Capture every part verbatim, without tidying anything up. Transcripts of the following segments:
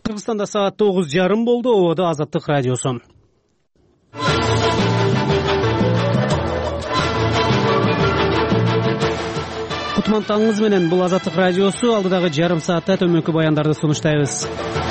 Кыргызстанда саат тогуз жарым болду. Ободо Азаттык радиосу. Кутман менен бул Азаттык радиосу. Алдыдагы жарым саатта төмөнкү баяндарды сунуштайбыз.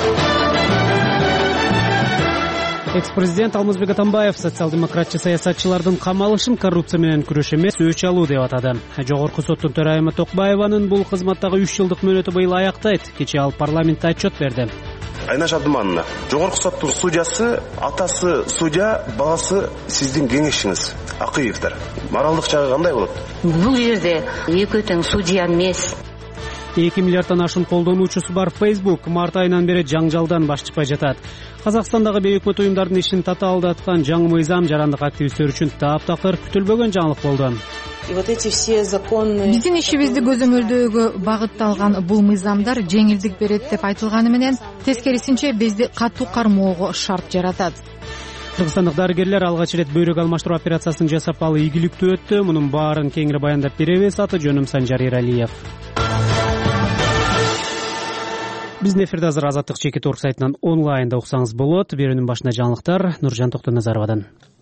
Экс-президент Алмазбек Атамбаев социал-демократчы саясатчылардын камалышын коррупция менен күрөш эмес, өч алуу деп атады. Жогорку соттун төрайымы Токбаеванын бул кызматтагы үч жылдык мөөнөтү быйыл аяктайт. Кечээ ал парламентте отчет берди. Айнаш Абдымановна, жогорку соттун судьясы, атасы судья, баласы сиздин кеңешиңиз. Акыевдер. Моралдык жагы кандай болот? Бул жерде экөө тең судья эмес. эки миллиарддан ашуун колдонуучусу бар Facebook март айынан бери жаңжалдан баш чыкпай жатат. Казакстандагы бейөкмөт уюмдардын ишин татаалдаткан жаңы мыйзам жарандык активисттер үчүн таптакыр күтүлбөгөн жаңылык болду. Биздин ишибизди көзөмөлдөөгө багытталган бул мыйзамдар жеңилдик берет деп айтылганы менен тескерисинче бизди катуу кармоого шарт жаратат. Кыргызстандык дарыгерлер алгач ирет бөйрөк алмаштыруу операциясын жасап, ал ийгиликтүү өттү. Мунун баарын кеңири баяндап беребиз. Аты жөнүм Санжар Иралиев. Биздин эфирде азыр Азаттык чеки торг сайтынан онлайнда уксаңыз болот. Берүүнүн башында жаңылыктар Нуржан Токтоназаровадан.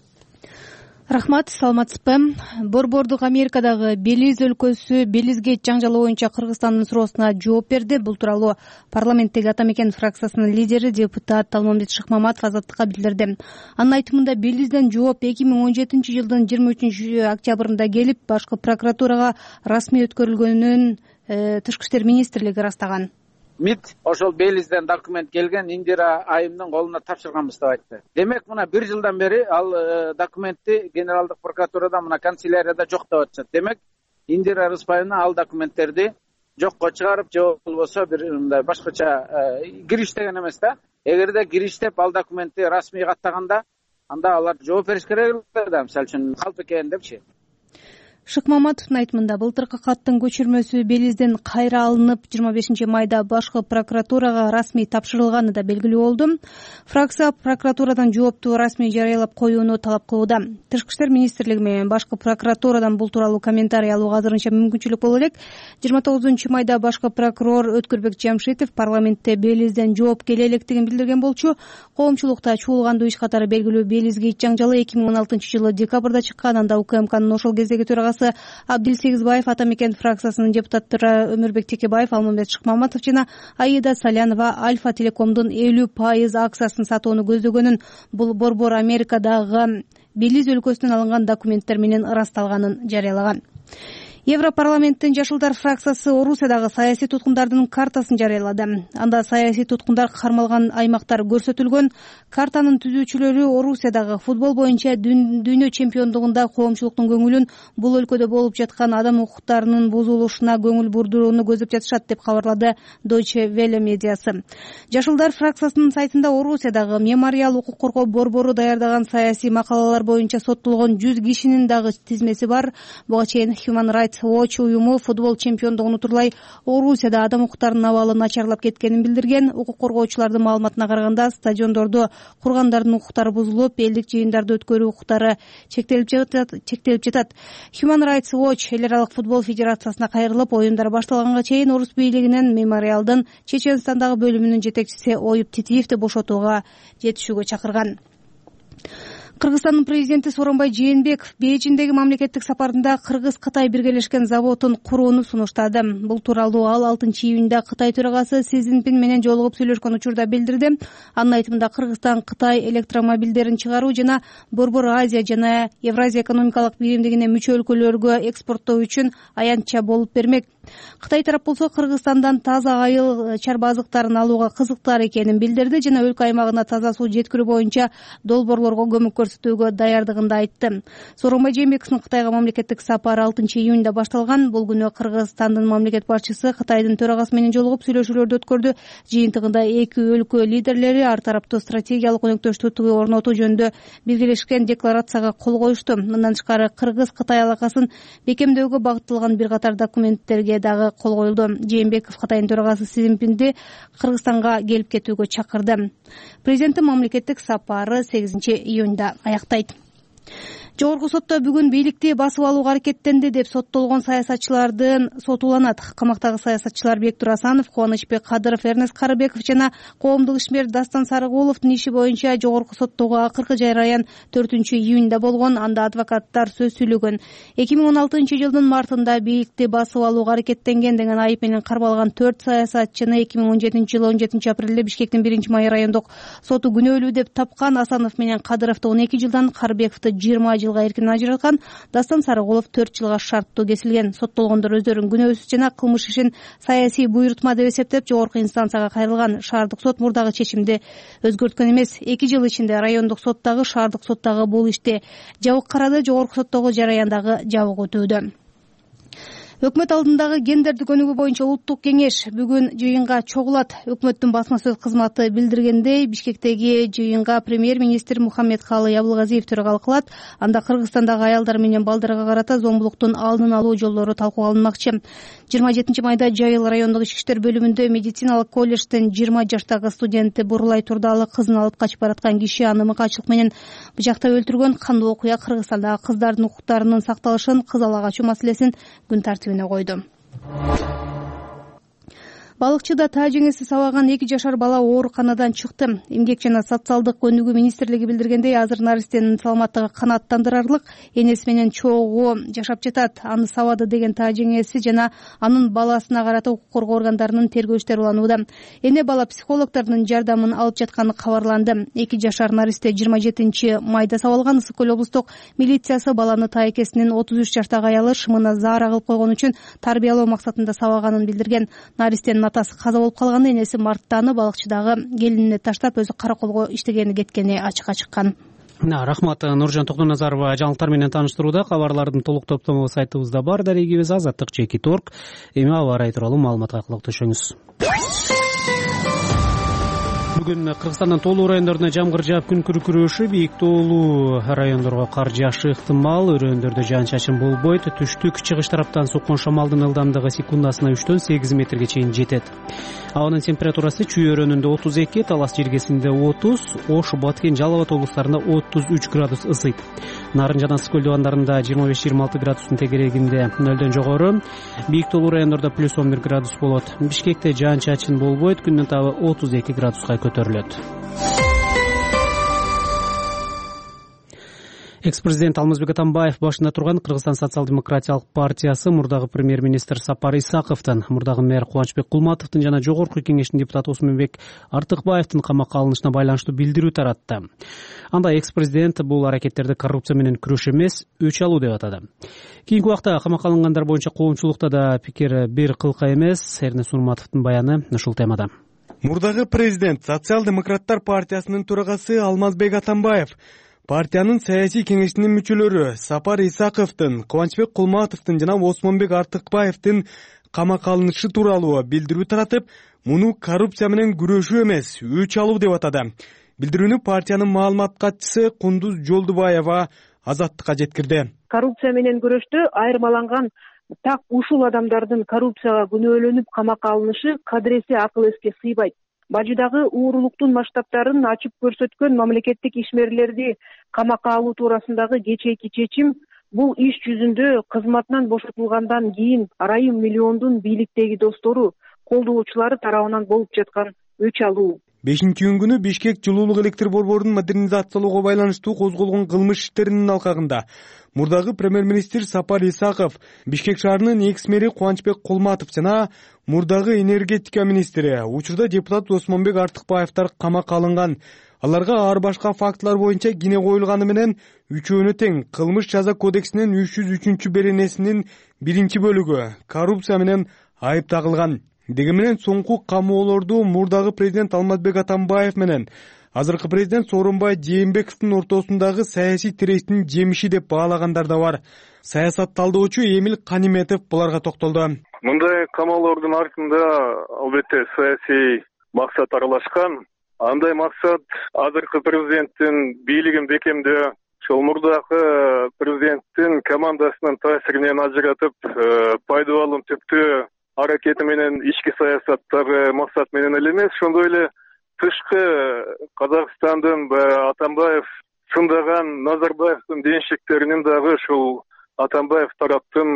Рахмат, саламатсызбы. Борбордук Америкадагы Белиз өлкөсү Белизге жаңжалы боюнча Кыргызстандын суроосуна жооп берди. Бул тууралуу парламенттеги Ата Мекен фракциясынын лидери депутат Талмамбет Шыкмаматов Азаттыкка билдирди. Анын айтымында Белизден жооп эки миң он жетинчи жылдын жыйырма үчүнчү октябрында келип, башкы прокуратурага расмий өткөрүлгөнүн Тышкы иштер министрлиги ырастаган. МИД ошол Белизден документ келген Индира айымдын колуна тапшырганбыз деп айтты. Демек мына бир жылдан бери ал документти генералдык прокуратурада, мына канцелярияда жок деп атышат. Демек Индира Рыспаевна ал документтерди жокко чыгарып, же болбосо бир мындай башкача кириштеген эмес да. Эгерде кириштеп ал документти расмий каттаганда, анда алар жооп бериш керек да, мисалы үчүн калп экен депчи. Шыкмаматовдун айтымында былтыркы каттын көчүрмөсү Белизден кайра алынып, жыйырма бешинчи майда башкы прокуратурага расмий тапшырылганы да белгилүү болду. Фракция прокуратурадан жоопту расмий жарыялап коюуну талап кылууда. Тышкы иштер министрлиги менен башкы прокуратурадан бул тууралуу комментарий алууга азырынча мүмкүнчүлүк боло элек. жыйырма тогузунчу майда башкы прокурор Өткүрбек Жамшитов парламентте Белизден жооп келе электигин билдирген болчу. Коомчулукта чуулгандуу иш катары белгилүү Белизге ит жаңжалы эки миң он алтынчы жылы декабрда чыккан. Анда УКМКнын ошол кездеги төрагасы Абдилсегизбаев, Ата Мекен фракциясынын депутаттары Өмүрбек Текебаев, Алмамбет Шыкмаматов жана Аида Салянова Альфа Телекомдун элүү пайыз акциясын сатууну көздөгөнүн, бул борбор Америкадагы Белиз өлкөсүнөн алынган документтер менен ырасталганын жарыялаган. Европарламенттин Жашылдар фракциясы Орусиядагы саясий туткундардын картасын жарыялады. Анда саясий туткундар кармалган аймактар көрсөтүлгөн. Картанын түзүүчүлөрү Орусиядагы футбол боюнча дүйнө чемпиондугунда коомчулуктун көңүлүн бул өлкөдө болуп жаткан адам укуктарынын бузулушуна көңүл бурдурууну көздөп жатышат деп кабарлады Deutsche Welle медиасы. Жашылдар фракциясынын сайтында Орусиядагы мемориал укук коргоо борбору даярдаган саясий макалалар боюнча соттолгон жүз кишинин дагы тизмеси бар. Буга чейин Human Rights Watch уюму футбол чемпиондугун турлай Орусияда адам укуктарынын абалы начарлап кеткенин билдирген. Укук коргоочулардын маалыматына караганда, стадиондордо кургандардын укуктары бузулуп, элдик жыйындарды өткөрүү укуктары чектелип жатат. чектелип жатат. Human Rights Watch эл аралык футбол федерациясына кайрылып, оюндар башталганга чейин орус бийлигинен мемориалдын Чеченстандагы бөлүмүнүн жетекчиси Оюп Титиевди бошотууга жетишүүгө чакырган. Кыргызстандын президенти Сооронбай Жээнбеков Бейжиңдеги мамлекеттик сапарында Кыргыз-Кытай биргелешкен заводун курууну сунуштады. Бул тууралуу ал алтынчы июнда Кытай төрагасы Си Цзиньпин менен жолугуп сүйлөшкөн учурда билдирди. Анын айтымында Кыргызстан Кытай электромобилдерин чыгаруу жана Борбор Азия жана Евразия экономикалык биримдигине мүчө өлкөлөргө экспорттоо үчүн аянтча болуп бермек. Кытай тарап болсо Кыргызстандан таза айыл чарба азыктарын алууга кызыктар экенин билдирди жана өлкө аймагына таза суу жеткирүү боюнча долбоорлорго көмөк көрсөтүүгө даярдыгын да айтты. Сооронбай Жээнбековдун Кытайга мамлекеттик сапары алтынчы июнда башталган. Бул күнү Кыргызстандын мамлекет башчысы Кытайдын төрагасы менен жолугуп сүйлөшүүлөрдү өткөрдү. Жыйынтыгында эки өлкө лидерлери ар тараптуу стратегиялык өнөктөштүктү орнотуу жөнүндө биргелешкен декларацияга кол коюшту. Мындан тышкары Кыргыз-Кытай алакасын бекемдөөгө багытталган бир катар документтерге дагы кол коюлду. Жээнбеков Кытайдын төрагасы Си Цзиньпинди Кыргызстанга келип кетүүгө чакырды. Президенттин мамлекеттик сапары сегизинчи июнда аяктайт. Жогорку сотто бүгүн бийликти басып алууга аракеттенди деп соттолгон саясатчылардын соту уланат. Камактагы саясатчылар Бектур Асанов, Кубанычбек Кадыров, Эрнест Карыбеков жана коомдук ишмер Дастан Сарыгуловдун иши боюнча жогорку соттогу акыркы жайраyan төртүнчү июнда болгон. Анда адвокаттар сөз сүйлөгөн. эки миң он алтынчы жылдын мартында бийликти басып алууга аракеттенген деген айып менен кармалган төрт саясатчыны эки миң он жетинчи жылы он жетинчи апрелде Бишкектин биринчи май райондук соту күнөөлүү деп тапкан. Асанов менен Кадыровду он эки жылдан, Карыбековду жыйырма жылга эркин ажыраткан. Дастан Сарыгулов төрт жылга шарттуу кесилген. Соттолгондор өздөрүн күнөөсүз жана кылмыш ишин саясий буйрутма деп эсептеп жогорку инстанцияга кайрылган. Шаардык сот мурдагы чечимди өзгөрткөн эмес. эки жыл ичинде райондук соттагы, шаардык соттагы бул ишти жабык карады, жогорку соттогу жараяндагы жабык өтүүдө. Өкмөт алдындагы гендердик өнүгүү боюнча улуттук кеңеш бүгүн жыйынга чогулат. Өкмөттүн басма сөз кызматы билдиргендей, Бишкектеги жыйынга премьер-министр Мухаммедкалый Абылгазиев төрөгалык кылат. Анда Кыргызстандагы аялдар менен балдарга карата зомбулуктун алдын алуу жолдору талкууланмакчы. жыйырма жетинчи майда Жайыл райондук ички иштер бөлүмүндө медициналык колледждин жыйырма жаштагы студенти Бурулай Турдалы кызын алып качып бараткан киши аны мыкаачылык менен быжактап өлтүргөн. Кандуу окуя Кыргызстандагы кыздардын укуктарынын сакталышын, кыз ала качуу маселесин күн тартибине койду. Балыкчыда таа жеңеси сабаган эки жашар бала ооруканадан чыкты. Эмгек жана социалдык өнүгүү министрлиги билдиргендей, азыр наристенин саламаттыгы канааттандырарлык. Энеси менен чогуу жашап жатат. Аны сабады деген таа жеңеси жана анын баласына карата укук коргоо органдарынын тергөө иштери уланууда. Эне бала психологдордун жардамын алып жатканы кабарланды. эки жашар наристе жыйырма жетинчи майда сабалган. Ысык көл облустук милициясы баланы таа экесинин отуз үч жаштагы аялы шымына заара кылып койгон үчүн тарбиялоо максатында сабаганын билдирген. Наристенин атасы каза болуп калганда, энеси мартта аны балыкчыдагы келинине таштап өзү караколго иштегени кеткени ачыкка чыккан. Рахмат. Нуржан Токтоназарова жаңылыктар менен тааныштырууда. Кабарлардын толук топтому сайтыбызда бар. Дарегибиз азаттык чеки торг. Эми аба ырайы тууралуу маалыматка кулакташыңыз. Бүгүн Кыргызстандын тоолуу райондоруна жамгыр жаап күн күркүрөшү, бийик тоолуу райондорго кар жаашы ыктымал. Өрөөндөрдө жаан-чачын болбойт. Түштүк чыгыш тараптан соккон шамалдын ылдамдыгы секундасына үчтөн сегиз метрге чейин жетет. Абанын температурасы Чүй өрөөнүндө отуз эки, Талас жергесинде отуз, Ош, Баткен, Жалал Абад облустарында отуз үч градус ысыйт. Нарын жана Ысык көл дубандарында жыйырма беш жыйырма алты градустун тегерегинде нөлдөн жогору. Бийик тоолуу райондордо плюс он бир градус болот. Бишкекте жаан-чачын болбойт. Күндүн табы отуз эки градуска көтөрүлөт. Экс-президент Алмазбек Атамбаев башында турган Кыргызстан социал-демократиялык партиясы мурдагы премьер-министр Сапар Исаковдун, мурдагы мэр Кубанычбек Кулматовдун жана жогорку кеңештин депутаты Осмонбек Артыкбаевдин камакка алынышына байланыштуу билдирүү таратты. Анда экс-президент бул аракеттерди коррупция менен күрөш эмес, өч алуу деп атады. Кийинки убакта камакка алынгандар боюнча коомчулукта да пикир бир кылка эмес. Эрнест Урматовдун баяны ушул темада. Мурдагы президент социал-демократтар партиясынын төрагасы Алмазбек Атамбаев, партиянын саясий кеңешинин мүчөлөрү Сапар Исаковдун, Кубанычбек Кулматовдун жана Осмонбек Артыкбаевдин камакка алынышы тууралуу билдирүү таратып, муну коррупция менен күрөшүү эмес, өч алуу деп атады. Билдирүүнү партиянын маалымат катчысы Кундуз Жолдубаева Азаттыкка жеткирди. Коррупция менен күрөштө айырмаланган так ушул адамдардын коррупцияга күнөөлөнүп камакка алынышы кадыресе акыл эске сыйбайт. Бажыдагы уурулуктун масштабтарын ачып көрсөткөн мамлекеттик ишмерлерди камакка алуу туурасындагы кечээки чечим бул иш жүзүндө кызматынан бошотулгандан кийин арайым миллиондун бийликтеги достору, колдоочулары тарабынан болуп жаткан өч алуу. бешинчи июнь Бишкек жылуулук электр борборун модернизациялоого байланыштуу козголгон кылмыш иштеринин алкагында мурдагы премьер-министр Сапар Исаков, Бишкек шаарынын экс-мэри Кубанычбек Кулматов жана мурдагы энергетика министри, учурда депутат Осмонбек Артыкбаевдер камакка алынган. Аларга ар башка фактылар боюнча кине коюлганы менен үчөөнө тең кылмыш жаза кодексинин үч жүз үчүнчү беренесинин биринчи бөлүгү коррупция менен айып тагылган. Деги менен соңку камоолорду мурдагы президент Алмазбек Атамбаев менен азыркы президент Сооронбай Жээнбековдун ортосундагы саясий тирестин жемиши деп баалагандар да бар. Саясат талдоочу Эмил Каниметов буларга токтолду. Мындай камоолордун артында албетте саясий максат аралашкан. Андай максат азыркы президенттин бийлигин бекемдөө, ошол мурдагы президенттин командасынын таасиринен ажыратып, пайда алым түптүү аракети менен ички саясаттагы максат менен эле эмес, ошондой эле тышкы Казакстандын Атамбаев тыңдаган Назарбаевдин денешиктеринин дагы ушул Атамбаев тараптын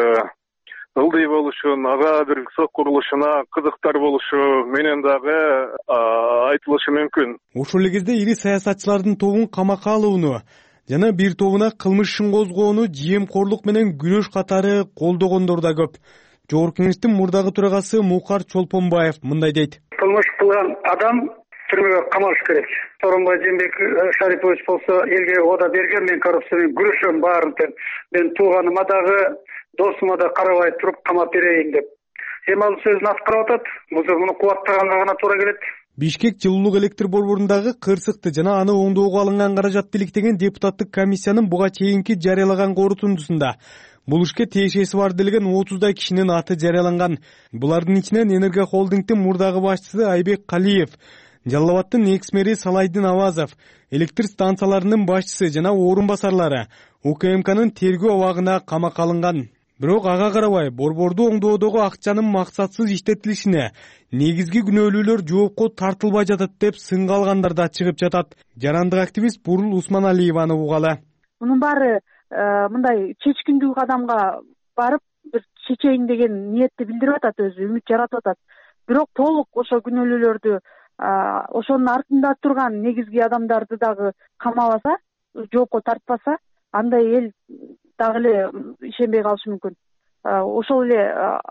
ылдый болушун, ага бир сот курулушуна кызыктар болушу менен дагы айтылышы мүмкүн. Ошол эле кезде ири саясатчылардын тобун камакка алууну жана бир тобуна кылмыш ишин козгоону жемкорлук менен күрөш катары колдогондор да көп. Жогорку Кеңештин мурдагы төрагасы Мукар Чолпонбаев мындай дейт. Кылмыш кылган адам түрмөгө камалыш керек. Сооронбай Жээнбеков Шарипович болсо элге ода берген, мен коррупция менен күрөшөм баарын деп. Мен тууганыма дагы, досума да карабай туруп камап берейин деп. Эми ал сөзүн аткарып атат. Муну кубаттаганга гана туура келет. Бишкек жылуулук электр борборундагы кырсыкты жана аны оңдоого алынган каражатты иликтеген депутаттык комиссиянын буга чейинки жарыялаган корутундусунда бул ишке тиешеси бар делген отуздай кишинин аты жарыяланган. Булардын ичинен Энерго холдингдин мурдагы башчысы Айбек Калиев, Жалал Абадтын экс-мэри Салайдин Авазов, электр станцияларынын башчысы жана орун басарлары УКМКнын тергөө абагына камакка алынган. Бирок ага карабай борборду оңдоодогу акчанын максатсыз иштетилишине негизги күнөөлүүлөр жоопко тартылбай жатат деп сынга алгандар да чыгып жатат. Жарандык активист Бурул Усманалиеваны угалы. Мунун баары мындай чечкиндүү кадамга барып бир чечейин деген ниетти билдирип атат, өзү үмүт жаратып атат. Бирок толук ошо күнөөлүүлөрдү, ошонун артында турган негизги адамдарды дагы камабаса, жоопко тартпаса, андай эл дагы эле ишенбей калышы мүмкүн. Ошол эле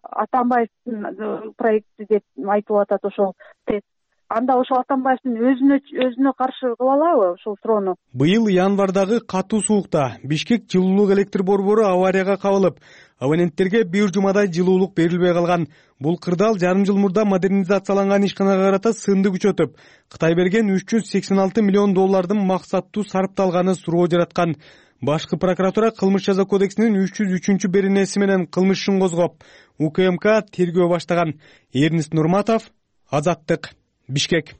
Атамбаевдин проекти деп айтылып атат ошол. Анда ошол Атамбаевдин өзүнө өзүнө каршы кыла алабы ошол суроону? Быйыл январдагы катуу суукта Бишкек жылуулук электр борбору аварияга кабылып, абоненттерге бир жумадай жылуулук берилбей калган. Бул кырдаал жарым жыл мурда модернизацияланган ишканага карата сынды күчөтүп, Кытай берген үч жүз сексен алты миллион доллардын максаттуу сарпталганы суроо жараткан. Башкы прокуратура кылмыш жаза кодексинин үч жүз үчүнчү беренеси менен кылмыш ишин козгоп, УКМК тергөө баштаган. Эрнест Нурматов, Азаттык, Бишкек.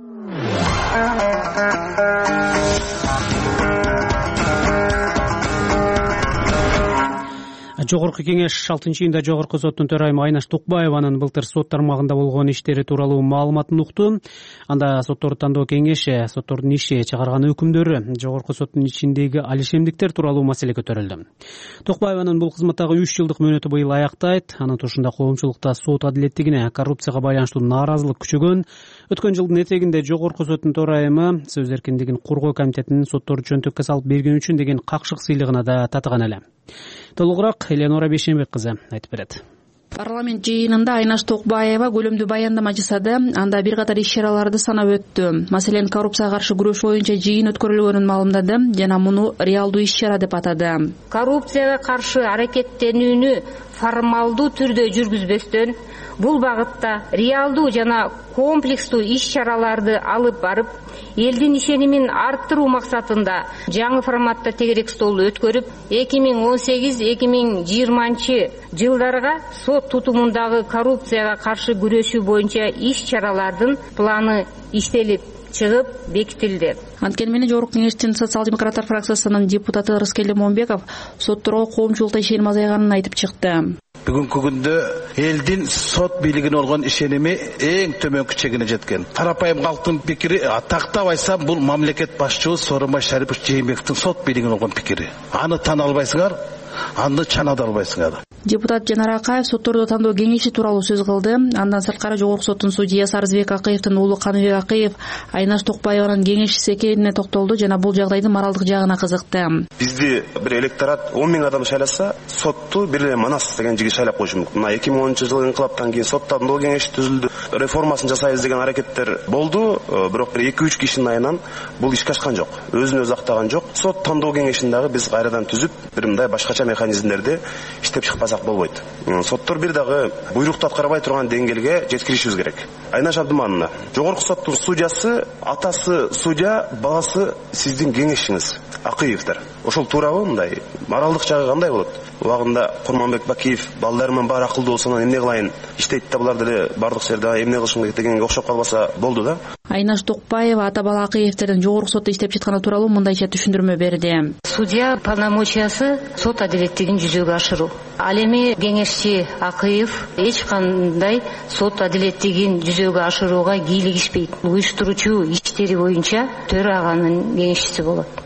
Жогорку Кеңеш алтынчы июнда Жогорку соттун төрайымы Айнаш Тукбаеванын былтыр сот тармагында болгон иштери тууралуу маалыматын укту. Анда сотторду тандоо кеңеши, соттордун иши, чыгарган өкүмдөрү, Жогорку соттун ичиндеги алишемдиктер тууралуу маселе көтөрүлдү. Тукбаеванын бул кызматтагы үч жылдык мөөнөтү быйыл аяктайт. Анын тушунда коомчулукта сот адилеттигине, коррупцияга байланыштуу нааразылык күчөгөн. Өткөн жылдын этегинде Жогорку соттун төрайымы сөз эркиндигин коргоо комитетинин сотторду чөнтөккө салып берген үчүн деген какшык сыйлыгына да татыган эле. Толугураак Эленора Бейшенбек кызы айтып берет. Парламент жыйынында Айнаш Токбаева көлөмдүү баяндама жасады. Анда бир катар иш-чараларды санап өттү. Маселен, коррупцияга каршы күрөш боюнча жыйын өткөрүлгөнүн маалымдады жана муну реалдуу иш-чара деп атады. Коррупцияга каршы аракеттенүүнү формалдуу түрдө жүргүзбөстөн, бул багытта реалдуу жана комплекстүү иш-чараларды алып барып, элдин ишенимин арттыруу максатында жаңы форматта тегерек стол өткөрүп, эки миң он сегиз эки миң жыйырманчы жылдарга сот тутумундагы коррупцияга каршы күрөшүү боюнча иш-чаралардын планы иштелип чыгып бекитилди. Анткени менен Жогорку Кеңештин социал-демократтар фракциясынын депутаты Рыскелди Момбеков сотторго коомчулукта ишеним азайганын айтып чыкты. Бүгүнкү күндө элдин сот бийлигине болгон ишеними эң төмөнкү чегине жеткен. Тарапайым калктын пикири, тактап айтсам, бул мамлекет башчыбыз Сооронбай Шарипович Жээнбековдун сот бийлигине болгон пикири. Аны тана албайсыңар, аны чана да албайсыңар. Депутат Жанар Акаев сотторду тандоо кеңеши тууралуу сөз кылды. Андан сырткары Жогорку соттун судьясы Арызбек Акыевдин уулу Каныбек Акыев Айнаш Токбаеванын кеңешчиси экенине токтолду жана бул жагдайдын моралдык жагына кызыкты. Бизди бир электорат он миң адам шайласа, сотту бир эле Манас деген жигит шайлап коюшу мүмкүн. Мына эки миң онунчу жылы инкылаптан кийин сот тандоо кеңеши түзүлдү. Реформасын жасайбыз деген аракеттер болду, бирок бир эки үч кишинин айынан бул ишке ашкан жок. Өзүн өзү актаган жок. Сот тандоо кеңешин дагы биз кайрадан түзүп, бир мындай башкача механизмдерди иштеп чыкпасак болбойт. Соттор бир дагы буйрукту аткарбай турган деңгээлге жеткиришибиз керек. Айнаш Абдымановна, Жогорку соттун судьясы, атасы судья, баласы сиздин кеңешчиңиз Акыевдер. Ошол туурабы мындай? Моралдык жагы кандай болот? Убагында Курманбек Бакиев балдарымын баары акылдуу болсо эмне кылайын? Иштейт да булар деле бардык жерде эмне кылышым керек дегенге окшоп калбаса болду да. Айнаш Токбаева ата бала Акыевтердин Жогорку сотто иштеп жатканы тууралуу мындайча түшүндүрмө берди. Судья полномочиясы сот адилеттигин жүзөгө ашыруу. Ал эми кеңешчи Акыев эч кандай сот адилеттигин жүзөгө ашырууга кийлигишпейт. Уюштуруучу иштери боюнча төраганын кеңешчиси болот.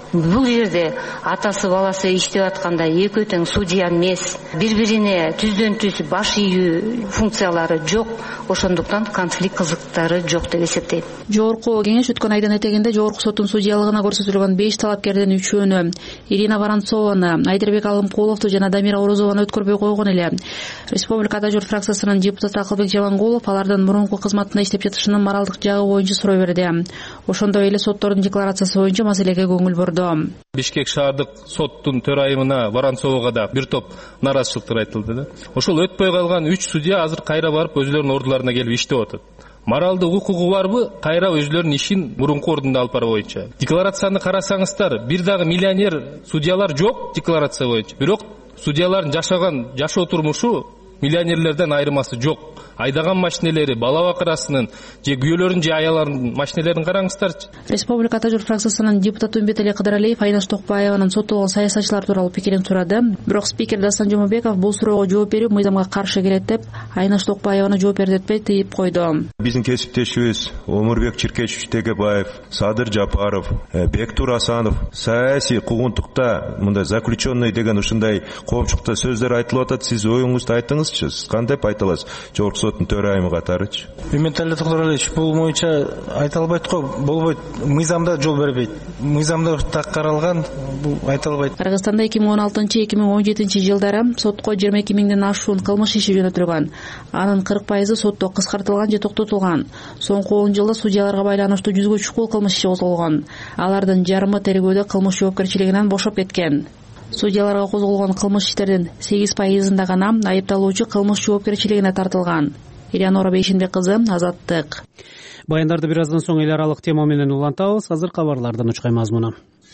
бул жерде атасы баласы иштеп атканда экөө тең судья эмес, бири бирине түздөн түз баш ийүү функциялары жок, ошондуктан конфликт кызыктары жок деп эсептейм. Жогорку кеңеш өткөн айдын этегинде Жогорку соттун судьялыгына көрсөтүлгөн беш талапкердин үчөөнү, Ирина Воронцованы, Айдырбек Алымкуловду жана Дамира Орозованы өткөрбөй койгон эле. Республикада журт фракциясынын депутаты Акылбек Жамангулов алардын мурунку кызматында иштеп жатышынын моралдык жагы боюнча суроо берди. Ошондой эле соттордун декларациясы боюнча маселеге көңүл бурду. Бишкек шаардык соттун төрайымына Воронцовага да бир топ нааразычылыктар айтылды. Ошол өтпөй калган үч судья азыр кайра барып өзүлөрүнүн ордуларына келип иштеп атат. Моралдык укугу барбы? Кайра өзүлөрүнүн ишин мурунку ордунда алып баруу боюнча. Декларацияны карасаңыздар, бир дагы миллионер судьялар жок декларация боюнча. Бирок судьялардын жашаган жашоо турмушу миллионерлерден айырмасы жок. Айдаган машинелери, бала бакырасынын, же күйөөлөрүнүн, же аяларынын машинелерин караңыздарчы. Республикада журт фракциясынын депутаты Үмбетали Кыдыралиев Айнаш Токпаеванын соттолгон саясатчылар тууралуу пикирин сурады. Бирок спикер Дастан Жомобеков бул суроого жооп берип, мыйзамга каршы келет деп, Айнаш Токпаеваны жооп бердетпей тийип койду. Биздин кесиптешибиз Омурбек Чиркечевич Тегебаев, Садыр Жапаров, Бектур Асанов саясий куугунтукта мындай заключенный деген ушундай коомчулукта сөздөр айтылып атат. Сиз оюңузду айтыңызчы. Сиз кантип айта аласыз? Жогорку соттун төрайымы катарычы. Үмбетали Кыдыралиевич, бул боюнча айта албайт го, болбойт. Мыйзамда жол бербейт. Мыйзамда так каралган, бул айта албайт. Кыргызстанда эки миң он алтынчы — эки миң он жетинчи жылдары сотко жыйырма эки миңден ашуун кылмыш иши жөнөтүлгөн. Анын кырк пайызы сотто кыскартылган же токтотулган. Соңку он жылда судьяларга байланыштуу жүзгө чукул кылмыш иши козголгон. Алардын жарымы тергөөдө кылмыш жоопкерчилигинен бошоп кеткен. Судьяларга козголгон кылмыш иштердин сегиз пайызында гана айыпталуучу кылмыш жоопкерчилигине тартылган. Ирианора Бейшенбек кызы, Азаттык. Баяндарды бир аздан соң эл аралык тема менен улантабыз. Азыр кабарлардын учкай мазмуну.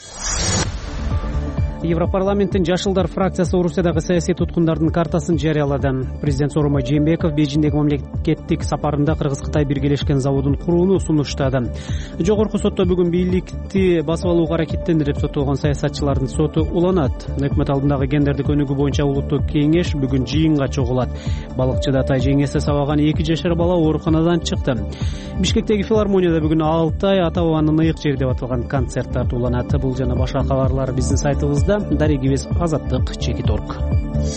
Европарламенттин Жашылдар фракциясы Орусиядагы саясий туткундардын картасын жарыялады. Президент Сооронбай Жээнбеков Бейжиңдеги мамлекеттик сапарында Кыргыз-Кытай биргелешкен заводун курууну сунуштады. Жогорку сотто бүгүн бийликти басып алууга аракеттенди деп соттолгон саясатчылардын соту уланат. Өкмөт алдындагы гендердик өнүгүү боюнча улуттук кеңеш бүгүн жыйынга чогулат. Балыкчыда тай жеңесе сабаган эки жашар бала ооруканадан чыкты. Бишкектеги филармонияда бүгүн Алтай ата бабанын ыйык жери деп аталган концерт тартууланат. Бул жана башка кабарлар биздин сайтыбызда. Дарегибиз Азаттык чекит точка орг.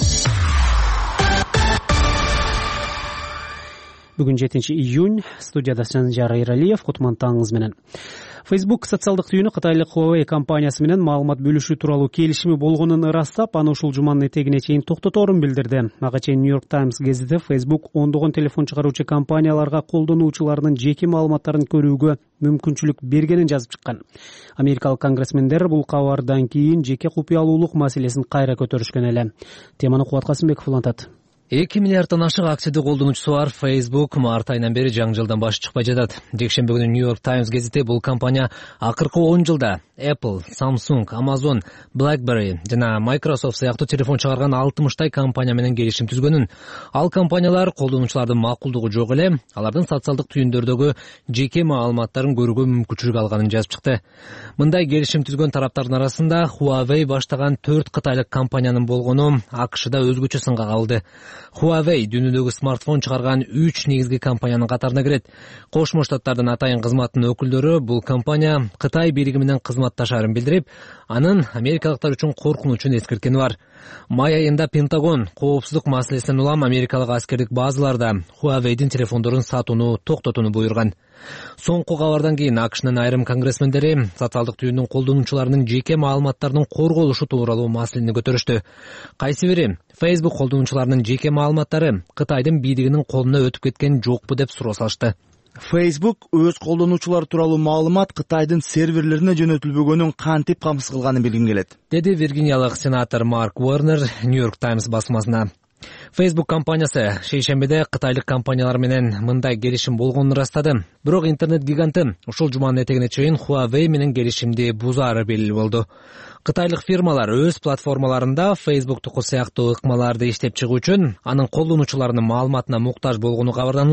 Бүгүн жетинчи июнь, студияда Санжар Айралиев, Кутман таңыңыз менен. Facebook социалдык түйүнү Кытайлык Huawei компаниясы менен маалымат бөлүшүү тууралуу келишими болгонун ырастап, аны ушул жуманын этегине чейин токтоторун билдирди. Ага чейин New York Times гезити Facebook ондогон телефон чыгаруучу компанияларга колдонуучулардын жеке маалыматтарын көрүүгө мүмкүнчүлүк бергенин жазып чыккан. Америкалык конгрессмендер бул кабардан кийин жеке купуялуулук маселесин кайра көтөрүшкөн эле. Теманы Кубат Касымбеков улантат. эки миллиарддан ашык акчада колдонуучусу бар Facebook март айынан бери жаңы жылдан баш чыкпай жатат. Жекшемби күнү New York Times гезити бул компания акыркы он жылда Apple, Samsung, Amazon, BlackBerry жана Microsoft сыяктуу телефон чыгарган алтымыштай компания менен келишим түзгөнүн. Ал компаниялар колдонуучулардын макулдугу жок эле, алардын социалдык түйүндөрдөгү жеке маалыматтарын көрүүгө мүмкүнчүлүк алганын жазып чыкты. Мындай келишим түзгөн тараптардын арасында Huawei баштаган төрт кытайлык компаниянын болгону АКШда өзгөчө сынга калды. Huawei дүйнөдөгү смартфон чыгарган үч негизги компаниянын катарына кирет. Кошмо Штаттардын атайын кызматынын өкүлдөрү бул компания Кытай бийлиги менен кызматташарын билдирип, анын америкалыктар үчүн коркунучун эскерткени бар. Май айында Пентагон коопсуздук маселесинен улам америкалык аскердик базаларда Huawei'дин телефондорун сатууну токтотууну буйруган. Соңку кабардан кийин АКШнын айрым конгрессмендери социалдык түйүндүн колдонуучуларынын жеке маалыматтарынын корголушу тууралуу маселени көтөрүштү. Кайсы бири Facebook колдонуучуларынын жеке маалыматтары Кытайдын бийлигинин колуна өтүп кеткен жокпу деп суроо салышты. Facebook өз колдонуучулары тууралуу маалымат Кытайдын серверлерине жөнөтүлбөгөнүн кантип камсыз кылганын билгим келет, деди Виргиниялык сенатор Марк Уорнер New York Times басмасына. Facebook компаниясы шейшембиде кытайлык компаниялар менен мындай келишим болгонун ырастады. Бирок интернет гиганты ушул жуманын этегине чейин Huawei менен келишимди бузаары белгилүү болду. Кытайлык фирмалар өз платформаларында Facebook-туку сыяктуу ыкмаларды иштеп чыгуу үчүн анын колдонуучуларынын маалыматына муктаж болгону кабарланууда.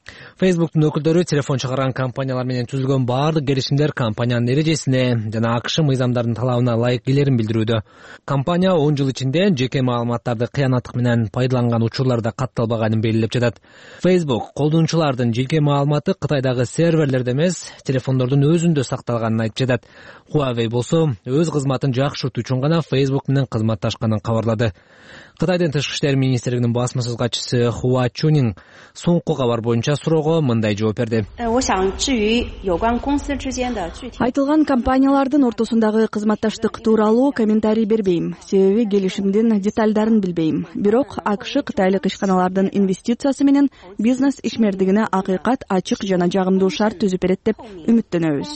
Фейсбуктун өкүлдөрү телефон чыгарган компаниялар менен түзүлгөн баардык келишимдер компаниянын эрежесине жана АКШ мыйзамдарынын талабына ылайык келерин билдирүүдө. Компания он жыл ичинде жеке маалыматтарды кыянаттык менен пайдаланган учурларда катталбаганын белгилеп жатат. Facebook колдонуучулардын жеке маалыматы Кытайдагы серверлерде эмес, телефондордун өзүндө сакталганын айтып жатат. Huawei болсо өз кызматын жакшыртуу үчүн гана Facebook менен кызматташканын кабарлады. Кытайдын тышкы иштер министрлигинин басмасыз катчысы Хуа Чунин соңку кабар боюнча суроого мындай жооп берди. Айтылган компаниялардын ортосундагы кызматташтык тууралуу комментарий бербейм, себеби келишимдин деталдарын билбейм. Бирок АКШ кытайлык ишканалардын инвестициясы менен бизнес ишмердигине акыйкат, ачык жана жагымдуу шарт түзүп берет деп үмүттөнөбүз.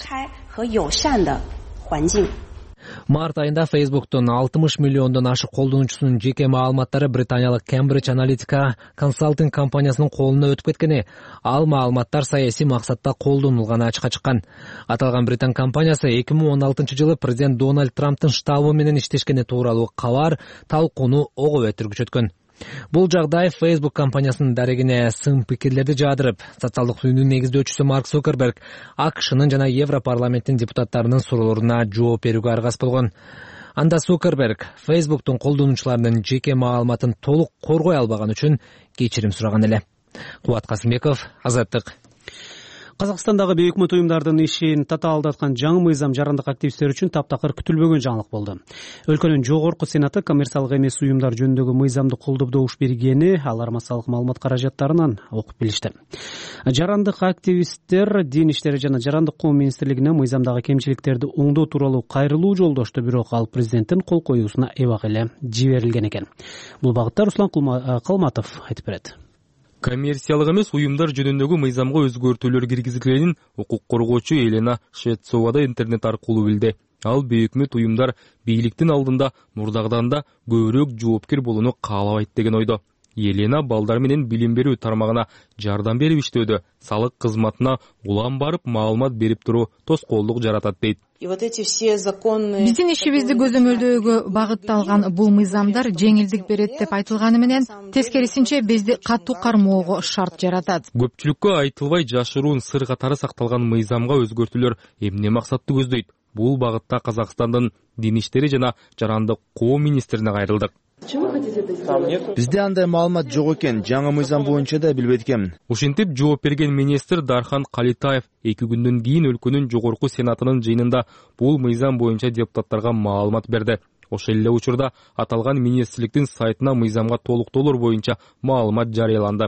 Март айында Facebook'тун алтымыш миллиондон ашык колдонуучусунун жеке маалыматтары британиялык Cambridge Analytica консалтинг компаниясынын колуна өтүп кеткени, ал маалыматтар саясий максатта колдонулганы ачыкка чыккан. Аталган британ компаниясы эки миң он алтынчы жылы президент Дональд Трамптын штабы менен иштешкени тууралуу кабар, талкууну ого бет жүргүзөткөн. Бул жагдай Facebook компаниясынын дарегине сын пикирлерди жаадырып, социалдык түйүнүн негиздөөчүсү Марк Цукерберг АКШнын жана Европарламенттин депутаттарынын суроолоруна жооп берүүгө аргасыз болгон. Анда Цукерберг Facebooktун колдонуучуларынын жеке маалыматын толук коргой албаган үчүн кечирим сураган эле. Кубат Касымбеков, Азаттык. Казакстандагы өкмөт уюмдардын ишин татаалдаткан жаңы мыйзам жарандык активисттер үчүн таптакыр күтүлбөгөн жаңылык болду. Өлкөнүн жогорку сенаты коммерциялык эмес уюмдар жөнүндөгү мыйзамды колдоп добуш бергени, алар массалык маалымат каражаттарынан окуп билишти. Жарандык активисттер Дин иштери жана Жарандык коом министрлигине мыйзамдагы кемчиликтерди оңдоо тууралуу кайрылуу жолдошту, бирок ал президенттин кол коюусуна эбак эле жиберилген экен. Бул багытта Руслан Калматов айтып берет. Коммерциялык эмес уюмдар жөнүндөгү мыйзамга өзгөртүүлөр киргизилгенин укук коргоочу Елена Швецовада интернет аркылуу билди. Ал бейөкмөт уюмдар бийликтин алдында мурдагыдан да көбүрөөк жоопкер болууну каалабайт деген ойдо. Елена балдар менен билим берүү тармагына жардам берип иштөөдө, салык кызматына улам барып маалымат берип туруу тоскоолдук жаратат дейт. Биздин ишибизди көзөмөлдөөгө багытталган бул мыйзамдар жеңилдик берет деп айтылганы менен, тескерисинче бизди катуу кармоого шарт жаратат. Көпчүлүккө айтылбай жашыруун сыр катары сакталган мыйзамга өзгөртүүлөр эмне максатты көздөйт? Бул багытта Казакстандын Дин иштери жана Жарандык коом министрине кайрылдык. Бизде андай маалымат жок экен, жаңы мыйзам боюнча да билбейт экенмин. Ушинтип жооп берген министр Дархан Калитаев эки күндөн кийин өлкөнүн жогорку сенатынын жыйынында бул мыйзам боюнча депутаттарга маалымат берди. Ошол эле учурда аталган министрликтин сайтына мыйзамга толуктоолор боюнча маалымат жарыяланды.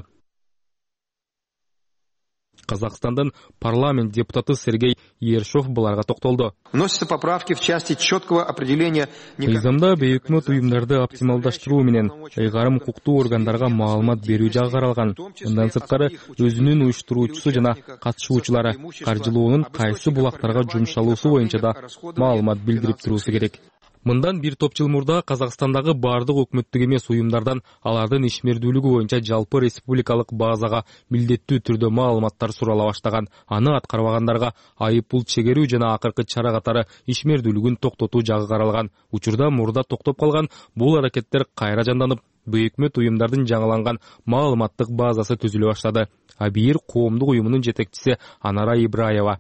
Казакстандын парламент депутаты Сергей Ершов буларга токтолду. Вносятся поправки в части четкого определения. Мыйзамда бейөкмөт уюмдарды оптималдаштыруу менен ыйгарым укуктуу органдарга маалымат берүү жагы каралган. Мындан сырткары өзүнүн уюштуруучусу жана катышуучулары каржылоонун кайсы булактарга жумшалуусу боюнча да маалымат билдирип туруусу керек. Мындан бир топ жыл мурда Казакстандагы бардык өкмөттүк эмес уюмдардан алардын ишмердүүлүгү боюнча жалпы республикалык базага милдеттүү түрдө маалыматтар сурала баштаган. Аны аткарбагандарга айып пул чегерүү жана акыркы чара катары ишмердүүлүгүн токтотуу жагы каралган. Учурда мурда токтоп калган бул аракеттер кайра жанданып, өкмөт уюмдардын жаңыланган маалыматтык базасы түзүлө баштады. Абийир коомдук уюмунун жетекчиси Анара Ибраева.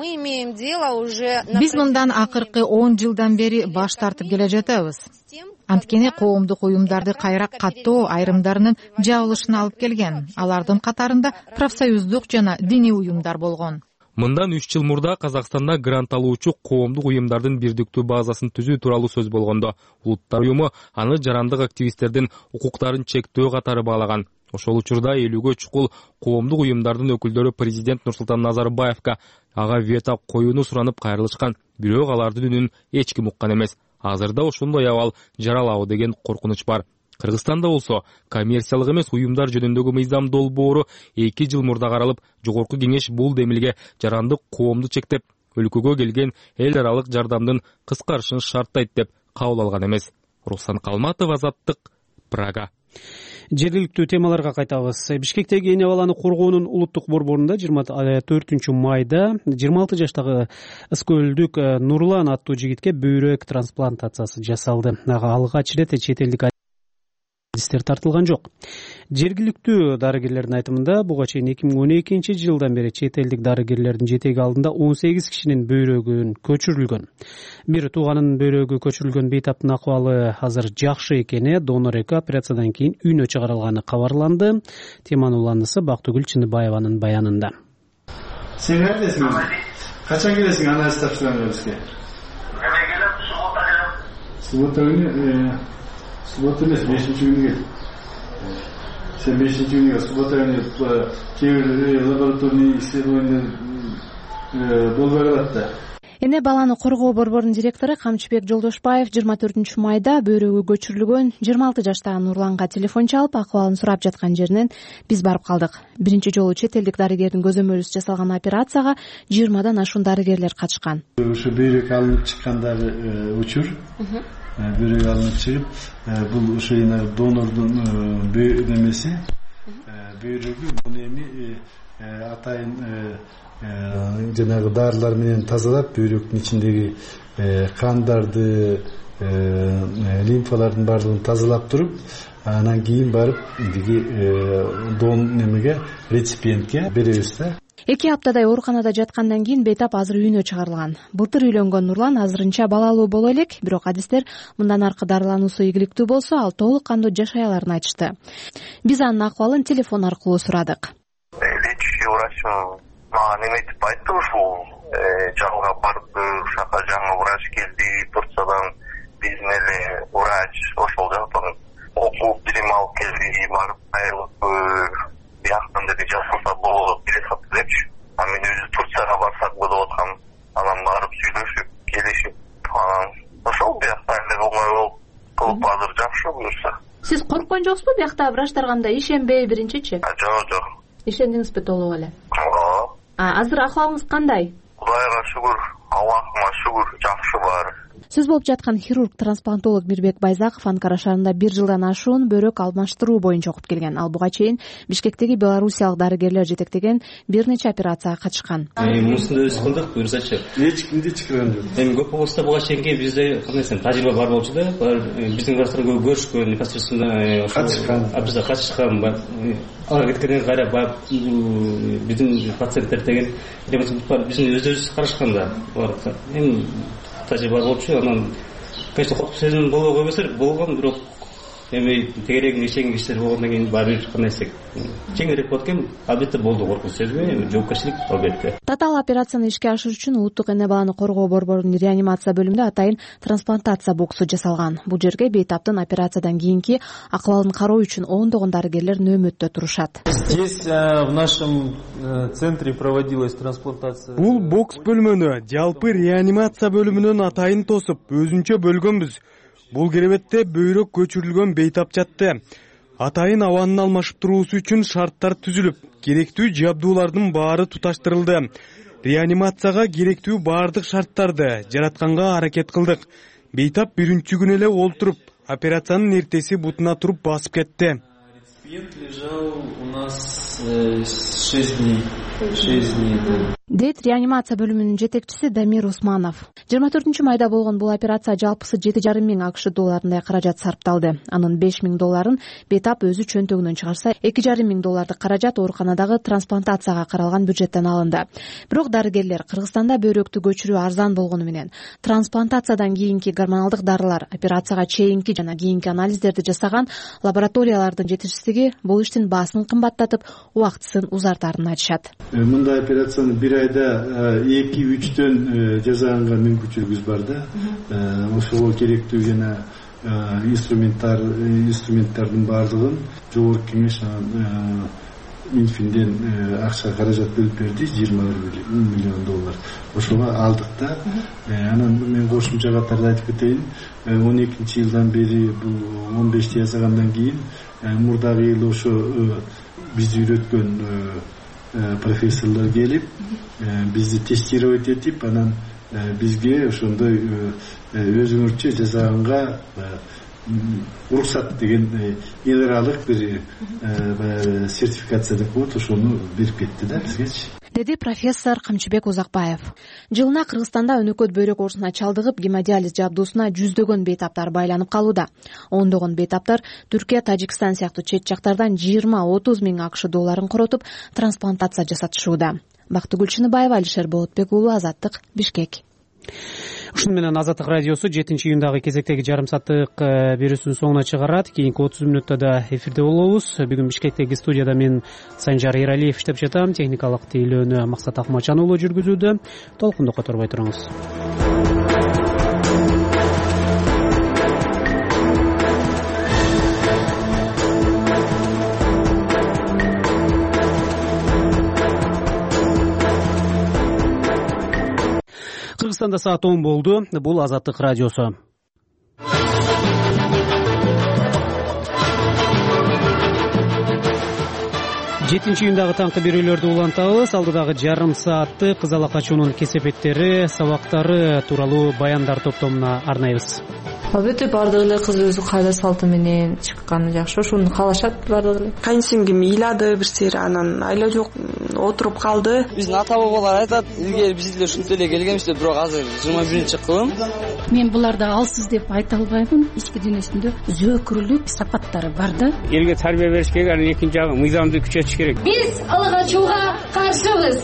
Биз мындан акыркы он жылдан бери баш тартып келе жатабыз. Анткени коомдук уюмдарды кайра каттоо айрымдарынын жабылышына алып келген. Алардын катарында профсоюздук жана диний уюмдар болгон. Мындан үч жыл мурда Казакстанда грант алуучу коомдук уюмдардын бирдиктүү базасын түзүү тууралуу сөз болгондо, Улуттар уюму аны жарандык активисттердин укуктарын чектөө катары баалаган. Ошол учурда элүүгө чукул коомдук уюмдардын өкүлдөрү президент Нурсултан Назарбаевка ага вето коюуну суранып кайрылышкан, бирок алардын үнүн эч ким уккан эмес. Азырда ошондой абал жаралабы деген коркунуч бар. Кыргызстанда болсо коммерциялык эмес уюмдар жөнүндөгү мыйзам долбоору эки жыл мурда каралып, жогорку кеңеш бул демилге жарандык коомду чектеп, өлкөгө келген эл аралык жардамдын кыскарышын шарттайт деп кабыл алган эмес. Руслан Калматов, Азаттык, Прага. Жергиликтүү темаларга кайтабыз. Бишкектеги эне баланы коргоонун улуттук борборунда жыйырма төртүнчү майда жыйырма алты жаштагы Ыскөлдүк Нурлан аттуу жигитке бөйрөк трансплантациясы жасалды. Ага алгач ирет чет элдик адистер тартылган жок. Жергиликтүү дарыгерлердин айтымында буга чейин эки миң он экинчи жылдан бери чет элдик дарыгерлердин жетеги алдында он сегиз кишинин бөйрөгүн көчүрүлгөн. Бир тууганынын бөйрөгү көчүрүлгөн бейтаптын акыбалы азыр жакшы экени, донор эки операциядан кийин үйүнө чыгарылганы кабарланды. Теманын уландысы Бактыгүл Чыныбаеванын баянында. Сен кайдасың? Качан келесиң анализ тапшырганга бизге? Эме келем, суббота келем. Суббота күнү, суббота эмес, бешинчи күнү кел. Сен бешинчи күнү суббота күнү кээ бир лабораторный исследование болбой калат да. Эне баланы коргоо борборунун директору Камчыбек Жолдошбаев жыйырма төртүнчү майда бөйрөгү көчүрүлгөн жыйырма алты жаштагы Нурланга телефон чалып, акыбалын сурап жаткан жеринен биз барып калдык. Биринчи жолу чет элдик дарыгердин көзөмөлүсү жасалган операцияга жыйырмадан ашуун дарыгерлер катышкан. Ушу бөйрөк алынып чыккандагы учур, бөйрөк алынып чыгып, бул ушу донордун немеси, бөйрөгү муну эми атайын жанагы дарылар менен тазалап, бөйрөктүн ичиндеги кандарды, лимфалардын баардыгын тазалап туруп, анан кийин барып биги дон немеге, реципиентке беребиз да. Эки аптадай ооруканада жаткандан кийин бейтап азыр үйүнө чыгарылган. Былтыр үйлөнгөн Нурлан азырынча балалуу боло элек, бирок адистер мындан аркы дарылануусу ийгиликтүү болсо, ал толук кандуу жашай аларын айтышты. Биз анын акыбалын телефон аркылуу сурадык. Лечащий врач мага неме айтып айтты, ушул жалга барды, ушака жаңы врач келди, Турциядан биздин эле врач ошол жактан окуп билим алып келди, барып кайрылып бияктан деди жасалса болот деп депчи. А мен өзү Турцияга барсак болуп аткам, анан барып сүйлөшүп, келишип, анан ошол биякта эле оңой болуп кылып азыр жакшы буюрса. Сиз корккон жоксузбу биякта врачтар кандай, ишенбей биринчичи? Жок, жок. Ишендиңизби толук эле? Ооба. А азыр акыбалыңыз кандай? Кудайга шүгүр, Аллахыма шүгүр, жакшы баары. Сөз болуп жаткан хирург-трансплантолог Мирбек Байзаков Анкара шаарында бир жылдан ашуун бөйрөк алмаштыруу боюнча окуп келген. Ал буга чейин Бишкектеги белорусиялык дарыгерлер жетектеген бир нече операцияга катышкан. Мусун өзү кылдык, буюрсачы. Эч кимди чыгарган жок. Эми көп болсо буга чейинки бизде кандай десем, тажрыйба бар болчу да. Биздин врачтар көрүшкөн, непосредственно катышкан, абза катышкан, алар кеткенден кайра барып биздин пациенттер деген биздин өзүбүз карашкан да. Эми тажрыйба болчу, анан конечно коркуп сезим боло койбосор болгон, бирок эми тегерегин ишенген кишилер болгондон кийин баары бир кандай десек жеңилирээк болот экен. Албетте болду коркуп сезбей, эми жоопкерчилик албетте. Татаал операцияны ишке ашыруу үчүн Улуттук эне баланы коргоо борборунун реанимация бөлүмүндө атайын трансплантация боксу жасалган. Бул жерге бейтаптын операциядан кийинки акыбалын кароо үчүн ондогон дарыгерлер нөөмөттө турушат. Здесь в нашем центре проводилась трансплантация. Бул бокс бөлмөнү жалпы реанимация бөлүмүнөн атайын тосуп, өзүнчө бөлгөнбүз. Бул керебетте бөйрөк көчүрүлгөн бейтап жатты. Атайын абанын алмашып туруусу үчүн шарттар түзүлүп, керектүү жабдуулардын баары туташтырылды. Реанимацияга керектүү баардык шарттарды жаратканга аракет кылдык. Бейтап биринчи күнү эле олтуруп, операциянын эртеси бутуна туруп басып кетти. Реципиент лежал у нас шесть дней. шесть дней. Дейт реанимация бөлүмүнүн жетекчиси Дамир Усманов. жыйырма төртүнчү майда болгон бул операция жалпысы жети жарым миң акш долларындай каражат сарпталды. Анын беш миң долларын бейтап өзү чөнтөгүнөн чыгарса, эки жарым миң доллардык каражат ооруканадагы трансплантацияга каралган бюджеттен алынды. Бирок дарыгерлер Кыргызстанда бөйрөктү көчүрүү арзан болгону менен трансплантациядан кийинки гормоналдык дарылар, операцияга чейинки жана кийинки анализдерди жасаган лабораториялардын жетишсиздиги бул иштин баасын кымбаттатып, убактысын узартарын айтышат. Мындай операцияны бир айда эки үчтөн жасаганга мүмкүнчүлүгүбүз бар да. Ошого керектүү жана инструменттар, инструменттардын баардыгын жогорку кеңеш Минфинден акча каражат бөлүп берди, жыйырма бир миллион доллар. Ошого алдык да. Анан мен кошумча катарда айтып кетейин, он экинчи жылдан бери бул он бешти жасагандан кийин мурдагы эл ошо бизди үйрөткөн профессорлор келип, бизди тестировать этип, анан бизге ошондой өзүңөрчө жасаганга уруксат деген эл аралык бир сертификация деп коет, ошону берип кетти да бизгечи. деди профессор Камчыбек Узакбаев. Жылына Кыргызстанда өнөкөт бөйрөк оорусуна чалдыгып, гемодиализ жабдуусуна жүздөгөн бейтаптар байланып калууда. Ондогон бейтаптар Түркия, Тажикстан сыяктуу чет жактардан жыйырма отуз миң акш долларын коротуп, трансплантация жасатышууда. Бактыгүл Чыныбаева, Алишер Болотбек уулу, Азаттык, Бишкек. Ушуну менен Азаттык радиосу жетинчи июндагы кезектеги жарым сааттык берүүсүнүн соңуна чыгарат. Кийинки отуз мүнөттө да эфирде болобуз. Бүгүн Бишкектеги студияда мен Санжар Эралиев иштеп жатам. Техникалык тейлөөнү Максат Акмачан уулу жүргүзүүдө. Толкунду которбой туруңуз. Кыргызстанда саат он болду. Бул Азаттык радиосу. жетинчи июндагы таңкы берүүлөрдү улантабыз. Алдыдагы жарым саатты кызала качуунун кесепеттери, сабактары тууралуу баяндар топтомуна арнайбыз. Албетте баардык эле кыз өзү кайда салты менен чыкканы жакшы, ошону каалашат баардык эле. Кайынсиңдим ыйлады бир сери, анан айла жок отуруп калды. Биздин ата бабалар айтат, илгери биз деле ушинтип эле келгенбиз деп, бирок азыр жыйырма биринчи кылым. Мен буларды алсыз деп айта албаймын. Ички дүйнөсүндө зөөкүрлүк сапаттары бар да. Элге тарбия бериш керек, анан экинчи жагы мыйзамды күчөтүш керек. Биз ылык ачууга каршыбыз.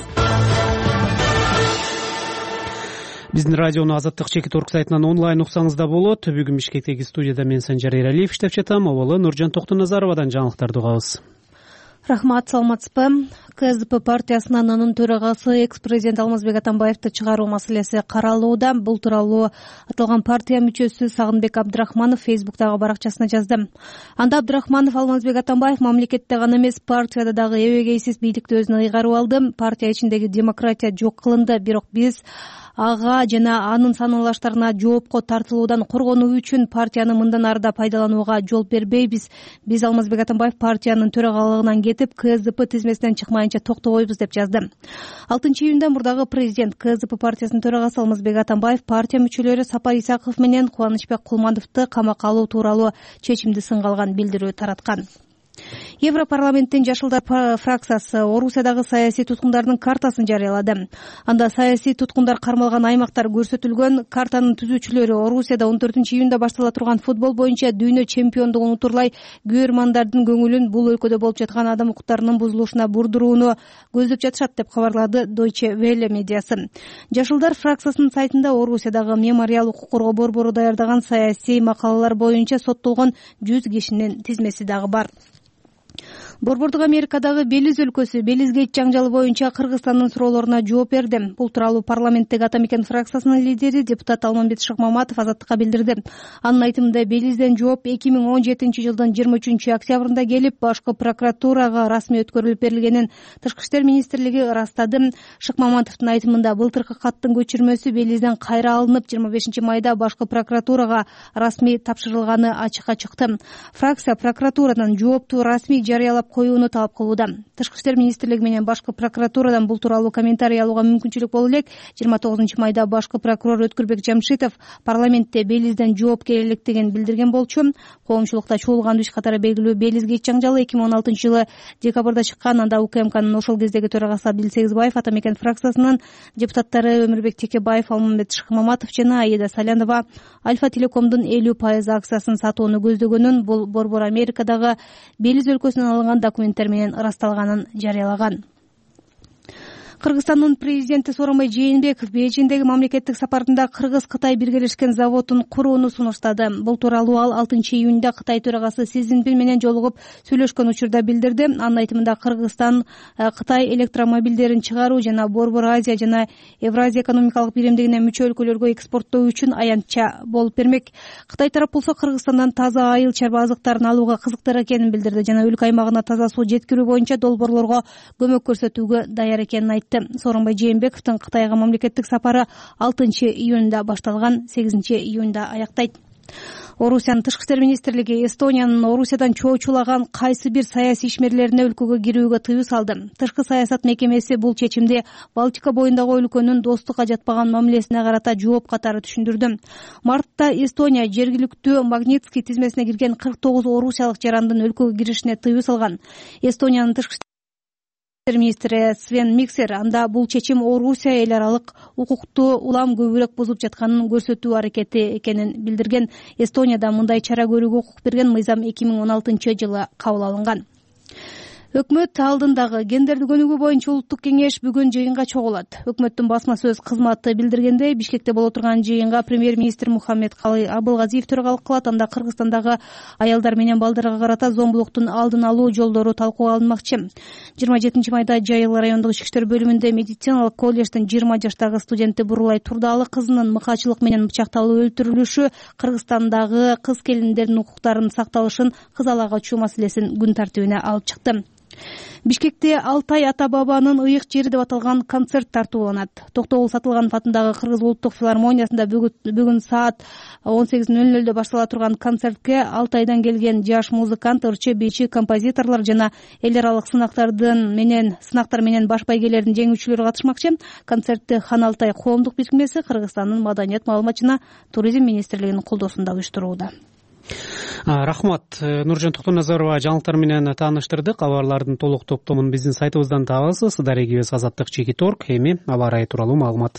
Биздин радиону Азаттык чекит орг сайтынан онлайн уксаңыз да болот. Бүгүн Бишкектеги студияда мен Санжар Эралиев иштеп жатам. Обалы Нуржан Токтоназаровадан жаңылыктарды угабыз. Рахмат, саламатсызбы. КСДП партиясынын анын төрагасы экс-президент Алмазбек Атамбаевди чыгаруу маселеси каралууда. Бул тууралуу аталган партия мүчөсү Сагынбек Абдрахманов Фейсбуктагы баракчасына жазды. Анда Абдрахманов Алмазбек Атамбаев мамлекетте гана эмес, партияда дагы эбегейсиз бийликти өзүнө ыйгарып алды. Партия ичиндеги демократия жок кылынды, бирок биз ага жана анын саналаштарына жоопко тартылуудан коргонуу үчүн партияны мындан ары да пайдаланууга жол бербейбиз. Биз Алмазбек Атамбаев партиянын төрагалыгынан кетип, КСДП тизмесинен чыкмайынча токтобойбуз деп жазды. алтынчы июнда мурдагы президент КСДП партиясынын төрагасы Алмазбек Атамбаев партия мүчөлөрү Сапар Исаков менен Кубанычбек Кулмановду камакка алуу тууралуу чечимди сынга алган билдирүү тараткан. Европарламенттин Жашылдар фракциясы Орусиядагы саясий туткундардын картасын жарыялады. Анда саясий туткундар кармалган аймактар көрсөтүлгөн. Картанын түзүүчүлөрү Орусияда он төртүнчү июнда баштала турган футбол боюнча дүйнө чемпиондугун утурлай көрөрмандардын көңүлүн бул өлкөдө болуп жаткан адам укуктарынын бузулушуна бурдурууну көздөп жатышат деп кабарлады Deutsche Welle медиасы. Жашылдар фракциясынын сайтында Орусиядагы мемориал укук коргоо борбору даярдаган саясий макалалар боюнча соттолгон жүз кишинин тизмеси дагы бар. Борбордук Америкадагы Белиз өлкөсү Белизгейт жаңжалы боюнча Кыргызстандын суроолоруна жооп берди. Бул тууралуу парламенттеги Атамекен фракциясынын лидери депутат Алмамбет Шыкмаматов Азаттыкка билдирди. Анын айтымында Белизден жооп эки миң он жетинчи жылдын жыйырма үчүнчү октябрында келип, башкы прокуратурага расмий өткөрүлүп берилгенин Тышкы иштер министрлиги ырастады. Шыкмаматовдун айтымында былтыркы каттын көчүрмөсү Белизден кайра алынып, жыйырма бешинчи майда башкы прокуратурага расмий тапшырылганы ачыкка чыкты. Фракция прокуратурадан жоопту расмий жарыялап коюуну талап кылууда. Тышкы иштер министрлиги менен башкы прокуратурадан бул тууралуу комментарий алууга мүмкүнчүлүк боло элек. жыйырма тогузунчу майда башкы прокурор Өткүрбек Жамшитов парламентте Белизден жооп керектигин билдирген болчу. Коомчулукта чуулган иш катары белгилүү Белизгейт жаңжалы эки миң он алтынчы жылы декабрда чыккан. Анда УКМКнын ошол кездеги төрагасы Абдил Сегизбаев, Атамекен фракциясынын депутаттары Өмүрбек Текебаев, Алмамбет Шыкмаматов жана Аида Салянова Альфа Телекомдун элүү пайыз акциясын сатууну көздөгөнүн, бул борбор Америкадагы Белиз өлкөсүнөн алынган документтер менен ырасталганын жарыялаган. Кыргызстандын президенти Сооронбай Жээнбеков Бейжиңдеги мамлекеттик сапарында Кыргыз-Кытай биргелешкен заводун курууну сунуштады. Бул тууралуу ал алтынчы июнда Кытай төрагасы Си Цзиньпин менен жолугуп сүйлөшкөн учурда билдирди. Анын айтымында Кыргызстан Кытай электромобилдерин чыгаруу жана Борбор Азия жана Евразия экономикалык биримдигине мүчө өлкөлөргө экспорттоо үчүн аянтча болуп бермек. Кытай тарап болсо Кыргызстандан таза айыл чарба азыктарын алууга кызыктар экенин билдирди жана өлкө аймагына таза суу жеткирүү боюнча долбоорлорго көмөк көрсөтүүгө даяр экенин айтты. Сооронбай Жээнбековдун Кытайга мамлекеттик сапары алтынчы июнда башталган, сегизинчи июнда аяктайт. Орусиянын тышкы иштер министрлиги Эстониянын Орусиядан чоочулаган кайсы бир саясий ишмерлерине өлкөгө кирүүгө тыюу салды. Тышкы саясат мекемеси бул чечимди Балтика боюндагы өлкөнүн достукка жатпаган мамилесине карата жооп катары түшүндүрдү. Мартта Эстония жергиликтүү Магнитский тизмесине кирген кырк тогуз орусиялык жарандын өлкөгө киришине тыюу салган. Эстониянын тышкы министри Свен Миксер анда бул чечим Орусия эл аралык укукту улам көбүрөөк бузуп жатканын көрсөтүү аракети экенин билдирген. Эстонияда мындай чара көрүүгө укук берген мыйзам эки миң он алтынчы жылы кабыл алынган. Өкмөт алдындагы гендерди көнүгүү боюнча улуттук кеңеш бүгүн жыйынга чогулат. Өкмөттүн басма сөз кызматы билдиргендей, Бишкекте боло турган жыйынга премьер-министр Мухаммедкалый Абылгазиев төрөгалык кылат. Анда Кыргызстандагы аялдар менен балдарга карата зомбулуктун алдын алуу жолдору талкууга алынмакчы. жыйырма жетинчи майда Жайыл райондук ички иштер бөлүмүндө медициналык колледждин жыйырма жаштагы студенти Бурулай Турдалы кызынын мыкаачылык менен бычакталып өлтүрүлүшү Кыргызстандагы кыз келиндердин укуктарынын сакталышын кызалак ачуу маселесин күн тартибине алып чыкты. Бишкекте Алтай ата бабанын ыйык жери деп аталган концерт тартууланат. Токтогул Сатылганов атындагы Кыргыз улуттук филармониясында бүгүн саат он сегиз нөл нөлдө баштала турган концертке Алтайдан келген жаш музыкант, ырчы, бийчи, композиторлор жана эл аралык сынактардын менен сынактар менен баш байгелердин жеңүүчүлөрү катышмакчы. Концертти Хан Алтай коомдук бирикмеси Кыргызстандын маданият маалымат жана туризм министрлигинин колдоосунда уюштурууда. Рахмат. Нуржан Токтоназарова жаңылыктар менен тааныштырды. Кабарлардын толук топтомун биздин сайтыбыздан табасыз. Дарегибиз Азаттык Чекит точка орг. Эми аба ырайы тууралуу маалымат.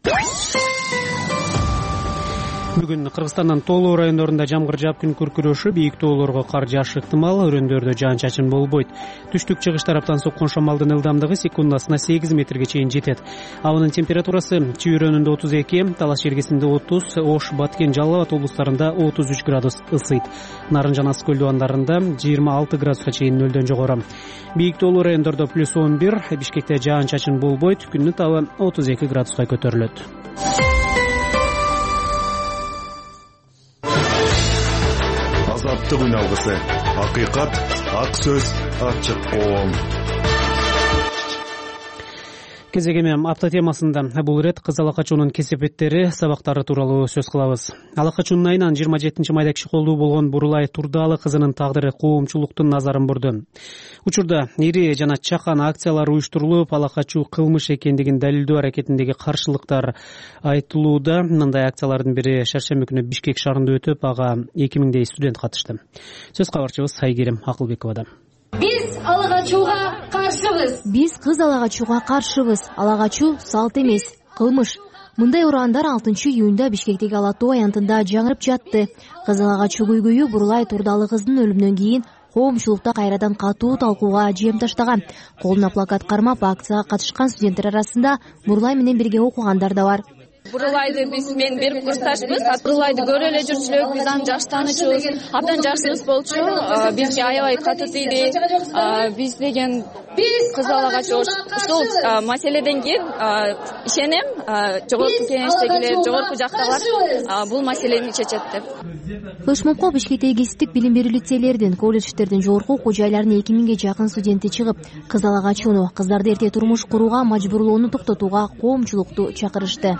Бүгүн Кыргызстандын тоолуу райондорунда жамгыр жаап күн күркүрөшүп, бийик тоолорго кар жаашы ыктымал, өрөөндөрдө жаан-чачын болбойт. Түштүк чыгыш тараптан соккон шамалдын ылдамдыгы секундасына сегиз метрге чейин жетет. Абанын температурасы Чүй-өрөөнүндө отуз эки, Талас Жергесинде отуз, Ош, Баткен, Жалал Абад облустарында отуз үч градус ысыйт. Нарын жана Ыс көл дубандарында жыйырма алты градуска чейин нөлдөн жогору. Бийик тоолуу райондордо плюс он бир, Бишкекте жаан-чачын болбойт, күндүн табы отуз эки градуска көтөрүлөт. Азаттык үн алгысы. Акыйкат, ак сөз, ачык коом. Кезегеме апта темасында бул ирет кыз ала качуунун кесепеттери, сабактары тууралуу сөз кылабыз. Ала качуунун айынан жыйырма жетинчи майда киши колдуу болгон Бурулай Турдалы кызынын тагдыры коомчулуктун назарын бурду. Учурда ири жана чакан акциялар уюштурулуп, ала качуу кылмыш экендигин далилдөө аракетиндеги каршылыктар айтылууда. Мындай акциялардын бири шаршемби күнү Бишкек шаарында өтүп, ага эки миңдей студент катышты. Сөз кабарчыбыз Айгерим Акылбековада. Биз ала качууга каршыбыз. Биз кыз ала качууга каршыбыз. Ала качуу салт эмес, кылмыш. Мындай ураандар алтынчы июнда Бишкектеги Ала Тоо аянтында жаңырып жатты. Кыз ала качуу көйгөйү Бурулай Турдалы кыздын өлүмүнөн кийин коомчулукта кайрадан катуу талкууга жем таштаган. Колуна плакат кармап акцияга катышкан студенттер арасында Бурулай менен бирге окугандар да бар. Бурулайды биз мен берип курсташпыз. Бурулайды көрө эле жүрчүлүк, биз анын жаш таанычыбыз, абдан жакшыбыз болчу. Бизге аябай катуу тийди. Биз деген биз кыз ала качуу ушул маселеден кийин ишенем, жогорку кеңештегилер, жогорку жактагылар бул маселени чечет деп. Флешмобко Бишкектеги кесиптик билим берүү лицейлердин, колледждердин жогорку окуу жайларынын эки миңге жакын студенти чыгып, кыз ала качууну, кыздарды эрте турмуш курууга мажбурлоону токтотууга коомчулукту чакырышты.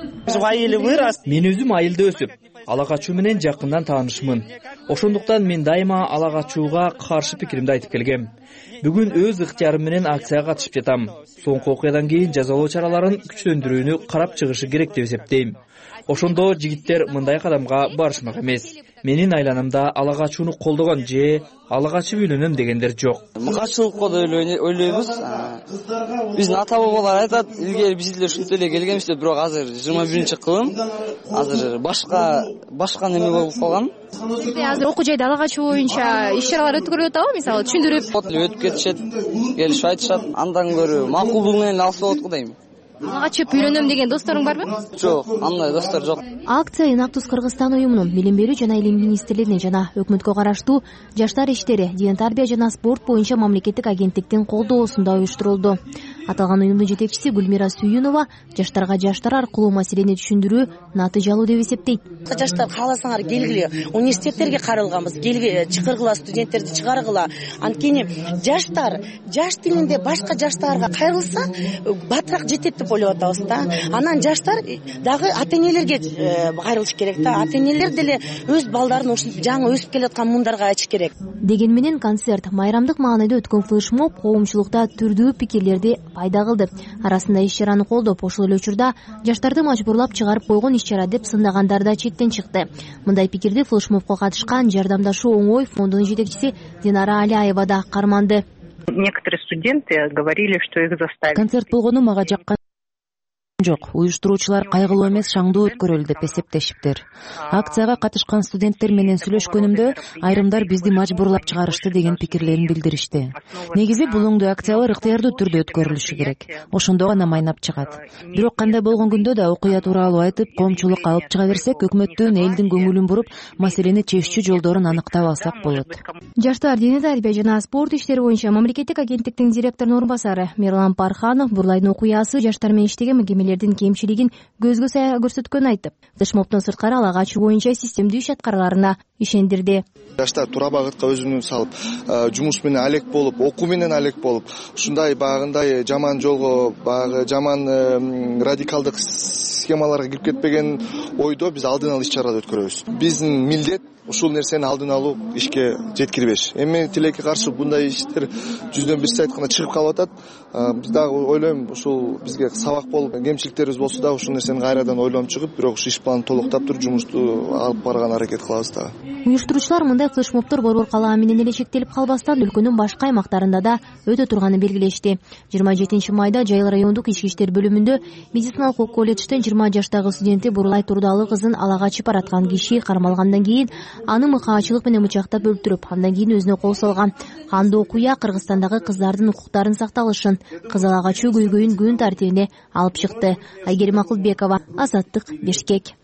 Мен өзүм айылда өсүп, ала качуу менен жакындан таанышмын. Ошондуктан мен дайыма ала качууга каршы пикиримди айтып келгем. Бүгүн өз ыктыярым менен акцияга катышып жатам. Соңку окуядан кийин жазалоо чараларын күчтөндүрүүнү карап чыгышы керек деп эсептейм. Ошондо жигиттер мындай кадамга барышмак эмес. Менин айланамда ала качууну колдогон же ала качып үйлөнөм дегендер жок. Мыкаачылыкка да ойлойбуз. Биздин ата бабалар айтат, илгери биз деле ушинтип эле келгенбиз, бирок азыр жыйырма биринчи кылым, азыр башка башка неме болуп калган. Сизде азыр окуу жайда ала качуу боюнча иш-чаралар өткөрүлүп атабы, мисалы түшүндүрүп? Өтүп кетишет, келишип айтышат, андан көрө макулдугу менен алса болот го дейм. Ала качып үйлөнөм деген досторуң барбы? Жок, андай достор жок. Акция Инактус Кыргызстан уюмунун билим берүү жана илим министрлигине жана өкмөткө караштуу Жаштар иштери, ден тарбия жана спорт боюнча мамлекеттик агенттиктин колдоосунда уюштурулду. Аталган уюмдун жетекчиси Гүлмира Сүйүнова жаштарга жаштар аркылуу маселени түшүндүрүү натыйжалуу деп эсептейт. Жаштар кааласаңар келгиле, университеттерге каралганбыз, келгиле, чакыргыла, студенттерди чыгаргыла. Анткени жаштар жаш тилинде башка жаштарга кайрылса, батыраак жетет деп ойлоп атабыз да. Анан жаштар дагы ата-энелерге кайрылыш керек да. Ата-энелер деле өз балдарын ушинтип жаңы өсүп келаткан муундарга айтыш керек. Деген менен концерт майрамдык маанайда өткөн флешмоб коомчулукта түрдүү пикирлерди пайда кылды. Арасында иш-чараны колдоп, ошол эле учурда жаштарды мажбурлап чыгарып койгон иш-чара деп сындагандар да четтен чыкты. Мындай пикирди флешмобко катышкан Жардамдашуу оңой фондунун жетекчиси Динара Алиаева да карманды. Некоторые студенты говорили, что их заставили. Концерт болгону мага жаккан жок. Уюштуруучулар кайгылуу эмес, шаңдуу өткөрөлдү деп эсептешиптир. Акцияга катышкан студенттер менен сүйлөшкөнүмдө айрымдар бизди мажбурлап чыгарышты деген пикирлерин билдиришти. Негизи бул оңдоо акциялар ыктыярдуу түрдө өткөрүлүшү керек. Ошондо гана майнап чыгат. Бирок кандай болгон күндө да окуя тууралуу айтып, коомчулукка алып чыга берсек, өкмөттөн элдин көңүлүн буруп, маселени чечүү жолдорун аныктап алсак болот. Жаштар дене тарбия жана спорт иштери боюнча мамлекеттик агенттиктин директорунун орун басары Мирлан Парханов Бурлайдын окуясы жаштар менен иштеген мекемелердин кемчилигин көзгө сая көрсөткөнүн айтып, флешмобдон сырткары ала качуу боюнча системдүү иш аткарганына ишендирди. Жаштар туура багытка өзүн салып, жумуш менен алек болуп, окуу менен алек болуп, ушундай багындай жаман жолго, багы жаман радикалдык схемаларга кирип кетпеген ойдо биз алдын алуу иш-чараларды өткөрөбүз. Биздин милдет ушул нерсени алдын алуу, ишке жеткирбеш. Эми тилекке каршы мындай иштер жүздөн бирси айтканда чыгып калып атат. Биз дагы ойлойм, ушул бизге сабак болуп, кемчиликтерибиз болсо да ушул нерсени кайрадан ойлонуп чыгып, бирок ушу иш планды толуктап туруп жумушту алып барган аракет кылабыз дагы. Уюштуруучулар мындай флешмобдор борбор калаа менен эле чектелип калбастан өлкөнүн башка аймактарында да өтө турганын белгилешти. жыйырма жетинчи майда Жайыл райондук ички иштер бөлүмүндө медициналык колледжден жыйырма жаштагы студенти Бурлай Турдалы кызын ала качып бараткан киши кармалгандан кийин аны мыкаачылык менен бычактап өлтүрүп, андан кийин өзүнө кол салган. Кандуу окуя Кыргызстандагы кыздардын укуктарын сакталышын, кыз ала качуу көйгөйүн күн тартибине алып чыкты. Айгерим Акылбекова, Азаттык, Бишкек.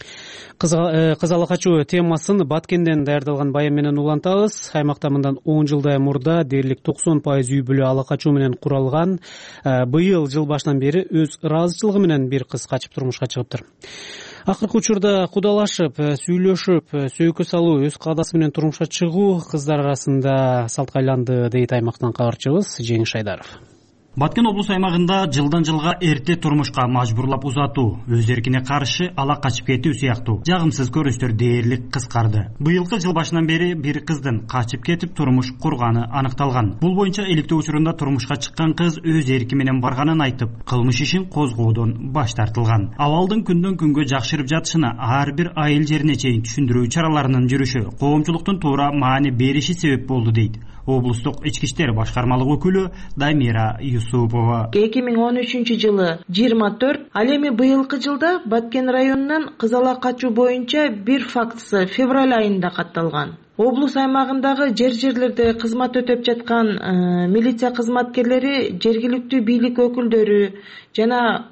Кыз ала качуу темасын Баткенден даярдалган баян менен улантабыз. Аймакта мындан он жылдай мурда дээрлик токсон пайыз үй бүлө ала качуу менен куралган. Быйыл жыл башынан бери өз ыраазычылыгы менен бир кыз качып турмушка чыгыптыр. Акыркы учурда кудалашып, сүйлөшүп, сөйкө салуу, өз каадасы менен турмушка чыгуу кыздар арасында салтка айланды, дейт аймактан кабарчыбыз Жеңиш Айдаров. Баткен облус аймагында жылдан жылга эрте турмушка мажбурлап узатуу, өз эркине каршы ала качып кетүү сыяктуу жагымсыз көрүнүштөр дээрлик кыскарды. Быйылкы жыл башынан бери бир кыздын качып кетип турмуш курганы аныкталган. Бул боюнча иликтөө учурунда турмушка чыккан кыз өз эрки менен барганын айтып, кылмыш ишин козгоодон баш тартылган. Абалдын күндөн күнгө жакшырып жатышына ар бир айыл жерине чейин түшүндүрүү чараларынын жүрүшү коомчулуктун туура маани бериши себеп болду, дейт облустук ички иштер башкармалык өкүлү Дамира Юсупова. эки миң он үчүнчү жылы жыйырма төрт, ал эми быйылкы жылда Баткен районунан кыз ала качуу боюнча бир фактысы февраль айында катталган. Облус аймагындагы жер-жерлерде кызмат өтөп жаткан э, милиция кызматкерлери, жергиликтүү бийлик өкүлдөрү жана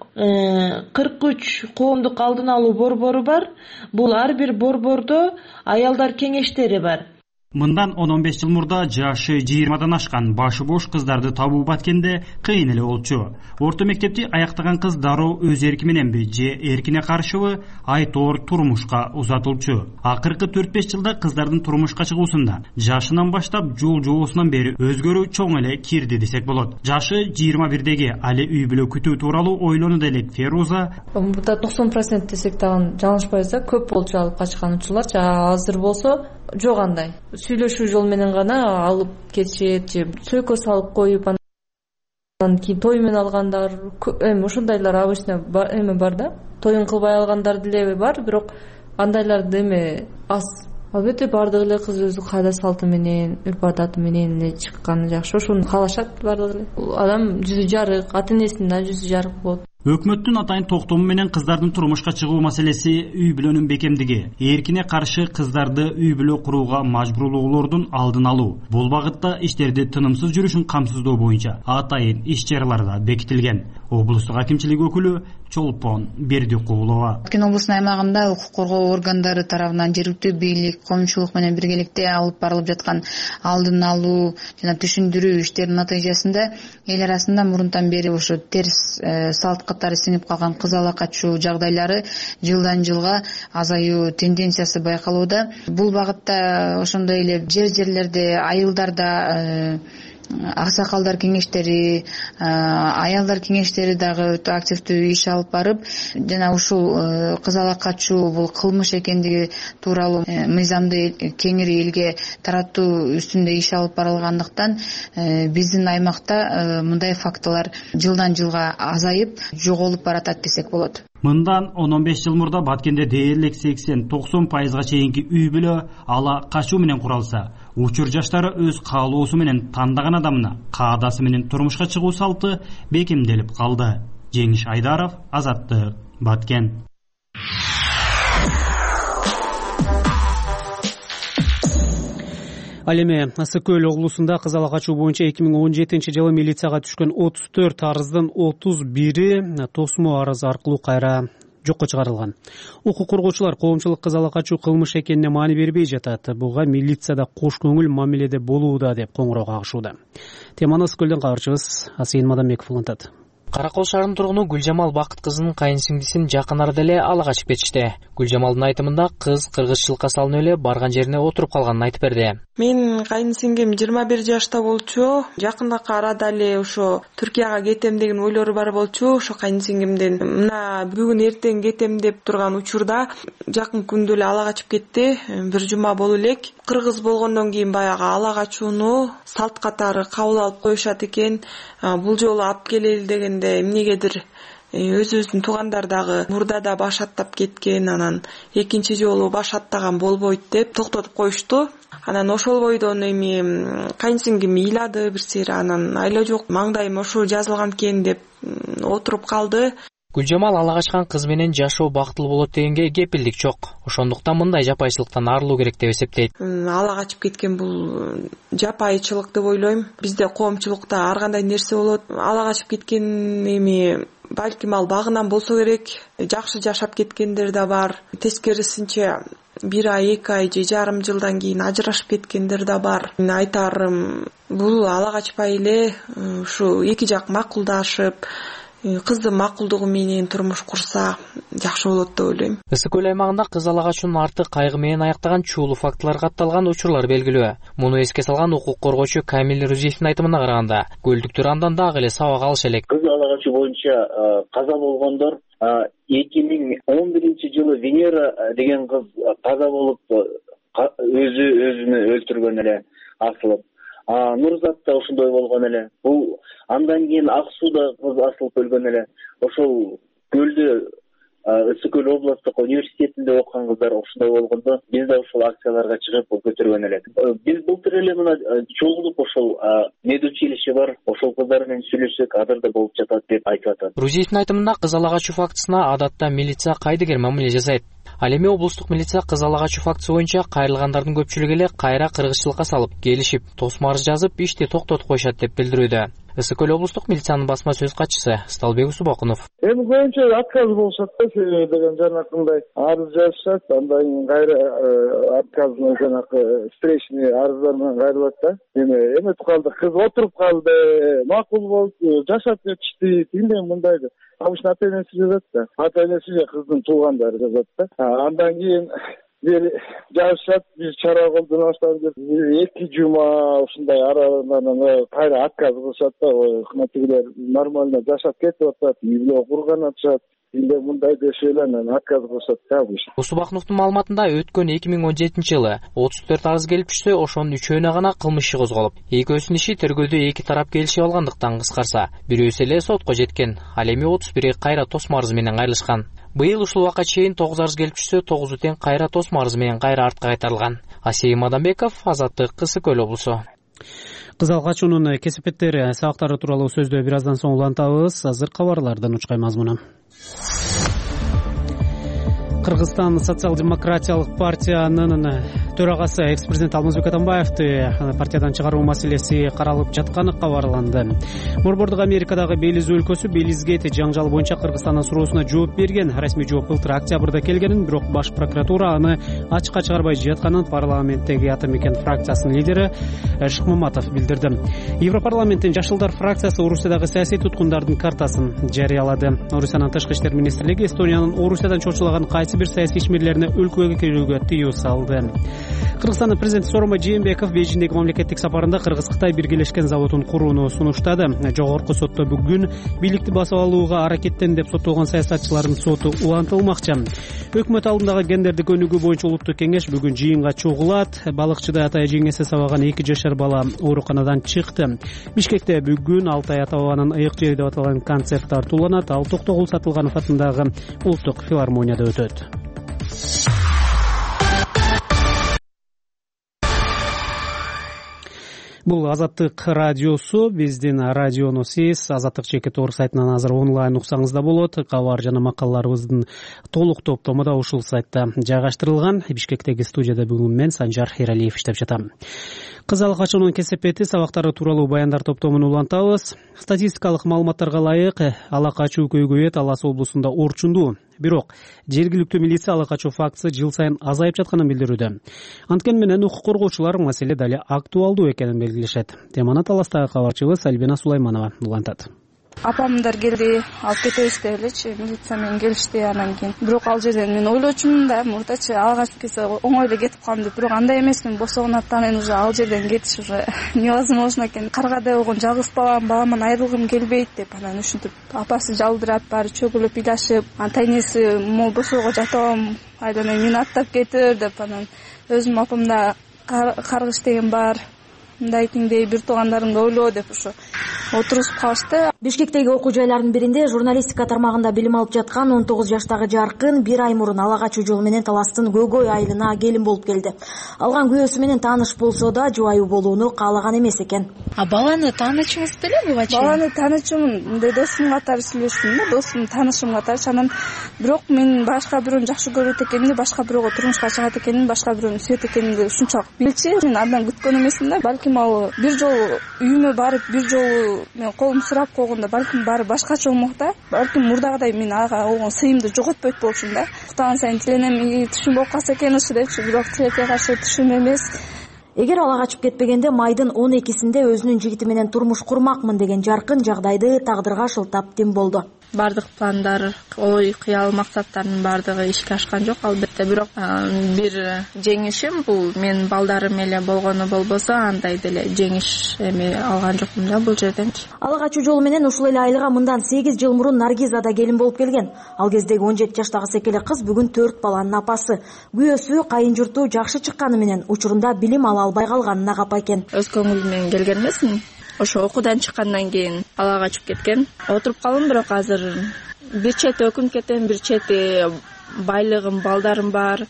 кырк үч коомдук алдын алуу борбору бар. Бул ар бир борбордо аялдар кеңештери бар. Мындан он он беш жыл мурда жашы жыйырмадан ашкан башы бош кыздарды табуу Баткенде кыйын эле болчу. Орто мектепти аяктаган кыз дароо өз эрки мененби же эркине каршыбы айтоор турмушка узатылчу. Акыркы төрт беш жылда кыздардын турмушка чыгуусунда жашынан баштап жол жоосунан бери өзгөрүү чоң эле кирди десек болот. Жашы жыйырма бирдеги али үй бүлө күтүү тууралуу ойлонуп элек Феруза мурда токсон процент десек дагы жаңылышпайбыз да, көп болчу алып качкан учурлар. Азыр болсо жок андай. Сүйлөшүү жол менен гана алып кетишет же сөйкө салып коюп анан кийин той менен алгандар, эми ушундайлар обычно эми бар да. Тоюн кылбай алгандар деле бар, бирок андайлар эми аз. Албетте бардыгы эле кыз өзү каада салты менен, үрп адаты менен эле чыкканы жакшы. Ошону каалашат бардыгы эле. Адам жүзү жарык, ата-энесинин да жүзү жарык болот. Өкмөттүн атайын токтому менен кыздардын турмушка чыгуу маселеси үй бүлөнүн бекемдиги, эркине каршы кыздарды үй бүлө курууга мажбурлоолордун алдын алуу. Бул багытта иштерди тынымсыз жүрүшүн камсыздоо боюнча атайын иш-чаралар да бекитилген. Облустук акимчилик өкүлү Чолпон Бердикулова. Баткен облусунун аймагында укук коргоо органдары тарабынан жергиликтүү бийлик, коомчулук менен биргеликте алып барылып жаткан алдын алуу жана түшүндүрүү иштеринин натыйжасында эл арасында мурунтан бери ошо терс э, салт катары сиңип калган кыз ала качуу жагдайлары жылдан жылга азаюу тенденциясы байкалууда. Бул багытта ошондой эле жер-жерлерде айылдарда аксакалдар кеңештери, аялдар кеңештери дагы өтө активдүү иш алып барып, жана ушул кыз ала качуу бул кылмыш экендиги тууралуу мыйзамды кеңири элге таратуу үстүндө иш алып барылгандыктан биздин аймакта мындай фактылар жылдан жылга азайып, жоголуп баратат десек болот. Мындан он он беш жыл мурда Баткенде дээрлик сексен токсон пайызга чейинки үй бүлө ала качуу менен куралса, учур жаштары өз каалоосу менен тандаган адамына каадасы менен турмушка чыгуу салты бекемделип калды. Жеңиш Айдаров, Азаттык, Баткен. Ал эми Ысык көл облусунда кызала качуу боюнча эки миң он жетинчи жылы милицияга түшкөн отуз төрт арыздын отуз бири тосмо арыз аркылуу кайра жокко чыгарылган. Укук коргоочулар коомчулук кызала качуу кылмыш экенине маани бербей жатат. Буга милицияда кош көңүл мамиледе болууда деп коңгуроо кагышууда. Теманы Ысык көлдөн кабарчыбыз Асейин Мадамбеков улантат. Каракол шаарынын тургуну Гүлжамал Бакыт кызынын кайын-сиңдисин жакын арада эле ала качып кетишти. Гүлжамалдын айтымында кыз кыргызчылыкка салынып эле барган жерине отуруп калганын айтып берди. Мен кайын-сиңдим жыйырма бир жашта болчу. Жакынакы арада эле ошо Түркияга кетем деген ойлору бар болчу. Ошо кайын-сиңдимден мына бүгүн эртең кетем деп турган учурда жакын күндө эле ала качып кетти. Бир жума болу элек. Кыргыз болгондон кийин баягы ала качууну салт катары кабыл алып коюшат экен. Бул жолу алып келели дегенде эмнегедир өзүбүздүн туугандар дагы мурда да баш аттап кеткен, анан экинчи жолу баш аттаган болбойт деп токтотуп коюшту. Анан ошол бойдон эми кайын-сиңдим ыйлады бир сыйра, анан айла жок маңдайым ошо жазылган экен деп отуруп калды. Гүлжамал ала качкан кыз менен жашоо бактылуу болот дегенге кепилдик жок. Ошондуктан мындай жапайчылыктан арылуу керек деп эсептейт. Ала качып кеткен бул жапайчылык деп ойлойм. Бизде коомчулукта ар кандай нерсе болот. Ала качып кеткен эми балким ал багынан болсо керек. Жакшы жашап кеткендер да бар. Тескерисинче бир ай, эки ай же жарым жылдан кийин ажырашып кеткендер да бар. Айтарым бул ала качпай эле ушу эки жак макулдашып кыздын макулдугу менен турмуш курса жакшы болот деп ойлойм. Ысык көл аймагында кыз ала качуунун арты кайгы менен аяктаган чуулуу фактылар катталган учурлар белгилүү. Муну эске салган укук коргоочу Камил Рузиевдин айтымына караганда, көлдүктөр андан дагы эле сабак алыш элек. Кыз ала качуу боюнча каза болгондор эки миң он биринчи жылы Венера деген кыз каза болуп өзү өзүнө өлтүргөн эле асылып. Нурзат да ошондой болгон эле. Бул андан кийин Ак сууда кыз асылып өлгөн эле. Ошол көлдө Ысык көл областтык университетинде окуган кыздар ошондой болгондо биз да ошол акцияларга чыгып көтөргөн элек. Биз былтыр эле мына чогулуп ошол медучилище бар, ошол кыздар менен сүйлөшсөк, азыр да болуп жатат деп айтып атат. Рузиевдин айтымында кыз ала качуу фактысына адатта милиция кайдыгер мамиле жасайт. Ал эми облустук милиция кыз ала качуу фактысы боюнча кайрылгандардын көпчүлүгү эле кайра кыргызчылыкка салып, келишип, тосмо арыз жазып, ишти токтотуп коюшат деп билдирүүдө. Ысык көл облустук милициянын басма сөз катчысы Сталбек Субакунов. Эми көбүнчө отказ болушат да, себеби деген жанакындай арыз жазышат, андан кийин кайра отказный жанакы встречный арыздар менен кайрылат да. Эми эметип калды, кыз отуруп калды, макул болуп жашап кетишти, тигиндей мындайды. Обычно ата энеси жазат да. Ата энеси же кыздын туугандары жазат да. Андан кийин бир жашат, биз чара колдонобуздан деп эки жума ушундай арадан кайра отказ кылышат да. Кыматтагилер нормально жашап кетип атат, үй курган атышат. Инде мындай дешеле анан отказ кылышат да. Усубакновдун маалыматында өткөн эки миң он жетинчи жылы отуз төрт арыз келип түшсө, ошонун үчөөнө гана кылмыш иши козголуп, экөөсүнүн иши тергөөдө эки тарап келишип алгандыктан кыскарса, бирөөсү эле сотко жеткен. Ал эми отуз бири кайра тосмо арыз менен кайрылышкан. Быйыл ушул убакка чейин тогуз арыз келип түшсө, тогузу тең кайра тосмо арыз менен кайра артка кайтарылган. Асейин Мадамбеков, Азаттык, Ысык көл облусу. Кыз ала качуунун кесепеттери, сабактары тууралуу сөздү бир аздан соң улантабыз. Азыр кабарлардан учкай мазмуну. Кыргызстан социал-демократиялык партиянын төрагасы экс-президент Алмазбек Атамбаевди партиядан чыгаруу маселеси каралып жатканы кабарланды. Борбордук Америкадагы Белиз өлкөсү Белизгейт жаңжал боюнча Кыргызстандын суроосуна жооп берген. Расмий жооп былтыр октябрда келгенин, бирок баш прокуратура аны ачыкка чыгарбай жатканын парламенттеги Ата мекен фракциясынын лидери Шыкмаматов билдирди. Европарламенттин Жашылдар фракциясы Орусиядагы саясий туткундардын картасын жарыялады. Орусиянын тышкы иштер министрлиги Эстониянын Орусиядан чочулаган кайсы бир саясий ишмерлерине өлкөгө кирүүгө тыюу салды. Кыргызстандын президенти Сооронбай Жээнбеков Бейжиңдеги мамлекеттик сапарында Кыргыз-Кытай биргелешкен заводун курууну сунуштады. Жогорку сотто бүгүн бийликти басып алууга аракеттен деп соттолгон саясатчылардын соту улантылмакчы. Өкмөт алдындагы гендердик өнүгүү боюнча улуттук кеңеш бүгүн жыйынга чогулат. Балыкчыда Атай жеңесе сабаган эки жашар бала ооруканадан чыкты. Бишкекте бүгүн Алтай Атабабанын ыйык жери деп аталган концерт тартууланат. Ал Токтогул Сатылганов атындагы улуттук филармонияда өтөт. Бул Азаттык радиосу. Биздин радиону сиз Азаттык чекит орг сайтынан азыр онлайн уксаңыз да болот. Кабар жана макалаларыбыздын толук топтому да ушул сайтта жайгаштырылган. Бишкектеги студияда бүгүн мен Санжар Эралиев иштеп жатам. Кыз алкачуунун кесепети сабактары тууралуу баяндар топтомун улантабыз. Статистикалык маалыматтарга ылайык ала качуу көйгөйү Талас облусунда орчундуу. Бирок жергиликтүү милиция ала качуу фактысы жыл сайын азайып жатканын билдирүүдө. Анткени менен укук коргоочулар маселе дали актуалдуу экенин белгилешет. Теманы Таластагы кабарчыбыз Альбина Сулайманова улантат. Апамдар келди, алып кетебиз деп элечи милиция менен келишти. Анан кийин бирок ал жерден мен ойлочумун да, мурдачы алгач келсе оңой эле кетип калам деп, бирок андай эмесмин. Босогонат анан уже ал жерден кетиш уже невозможно экен. Каргада болгон жалгыз балам, баламан айрылгым келбейт деп анан ушинтип апасы жалдырап, баары чөгүлүп ыйлашып, анан тайнеси могу босоого жатам, айдана мени аттап кетир деп анан өзүм апамда каргыш деген бар. Мындай тиңдей бир туугандарыңды ойлоо деп ушу отурушуп калышты. Бишкектеги окуу жайларынын биринде журналистика тармагында билим алып жаткан он тогуз жаштагы Жаркын бир ай мурун ала качуу жолу менен Таластын Көйгөй айылына келин болуп келди. Алган күйөөсү менен тааныш болсо да жубайы болууну каалаган эмес экен. А баланы таанычыңыз беле буга чейин? Баланы таанычумун, мындай досум катары сүйлөштүм да, досум таанышым катары. Анан бирок мен башка бирөөнү жакшы көрөт экенимди, башка бирөөгө турмушка чыгат экенимди, башка бирөөнү сүйөт экенимди ушунчалык билчи. Мен андан күткөн эмесмин да. Балким ал бир жолу үйүмө барып, бир жолу мен колум сурап койгондо балким баары башкача болмок да. Балким мурдагыдай мен ага болгон сыйымды жоготпойт болчумун да. Уктаган сайын тиленем, түшүм болуп калса экен ушу депчи, бирок тилекке каршы түшүм эмес. Эгер ала качып кетпегенде майдын он экисинде өзүнүн жигити менен турмуш курмакмын деген Жаркын жагдайды тагдырга шылтап тим болду. Бардык пландар, ой, кыял, максаттардын бардыгы ишке ашкан жок албетте, бирок бир жеңишим бул мен балдарым эле болгону болбосо андай деле жеңиш эми алган жокмун да бул жерден. Ала качуу жолу менен ушул эле айылга мындан сегиз жыл мурун Наргиза да келин болуп келген. Ал кездеги он жети жаштагы секеле кыз бүгүн төрт баланын апасы. Күйөөсү кайын журту жакшы чыкканы менен учурунда билим ала албай калганына капа экен. Өз көңүл менен келген эмесмин. Ошо окуудан чыккандан кийин ала качып кеткен. Отуруп калдым, бирок азыр бир чети өкүнүп кетем, бир чети байлыгым, балдарым бар.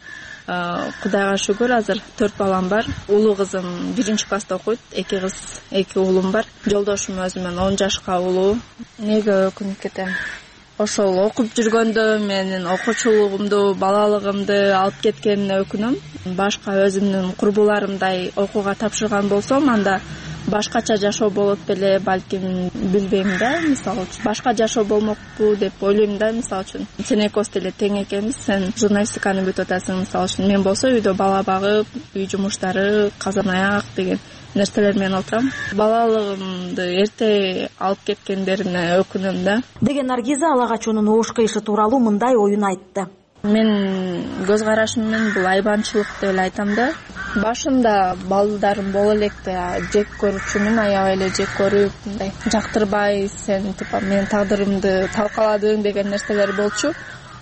Кудайга шүгүр, азыр төрт балам бар. Улуу кызым биринчи класста окуйт, эки кыз, эки уулум бар. Жолдошум өзүмөн он жашка улуу. Неге өкүнүп кетем? Ошол окуп жүргөндө менин окуучулугумду, балалыгымды алып кеткенине өкүнөм. Башка өзүмдүн курбуларымдай окууга тапшырган болсом, анда башкача жашоо болот беле, балким билбейм да. Мисалы үчүн башка жашоо болмокпу деп ойлойм да. Мисалы үчүн сен экөөбүз деле тең экенбиз, сен журналистиканы бүтүп атасың. Мисалы үчүн мен болсо үйдө бала багып, үй жумуштары, казан аяк деген нерселер менен отурам. Балалыгымды эрте алып кеткендерине өкүнөм да. Деген Наргиза ала качуунун оош кыйышы тууралуу мындай оюн айтты. Мен көз карашым менен бул айбанчылык деп эле айтам да. Башында балдарым боло электе жек көрчүмүн, аябай эле жек көрүп, мындай жактырбай, сен типа менин тагдырымды талкаладың деген нерселер болчу.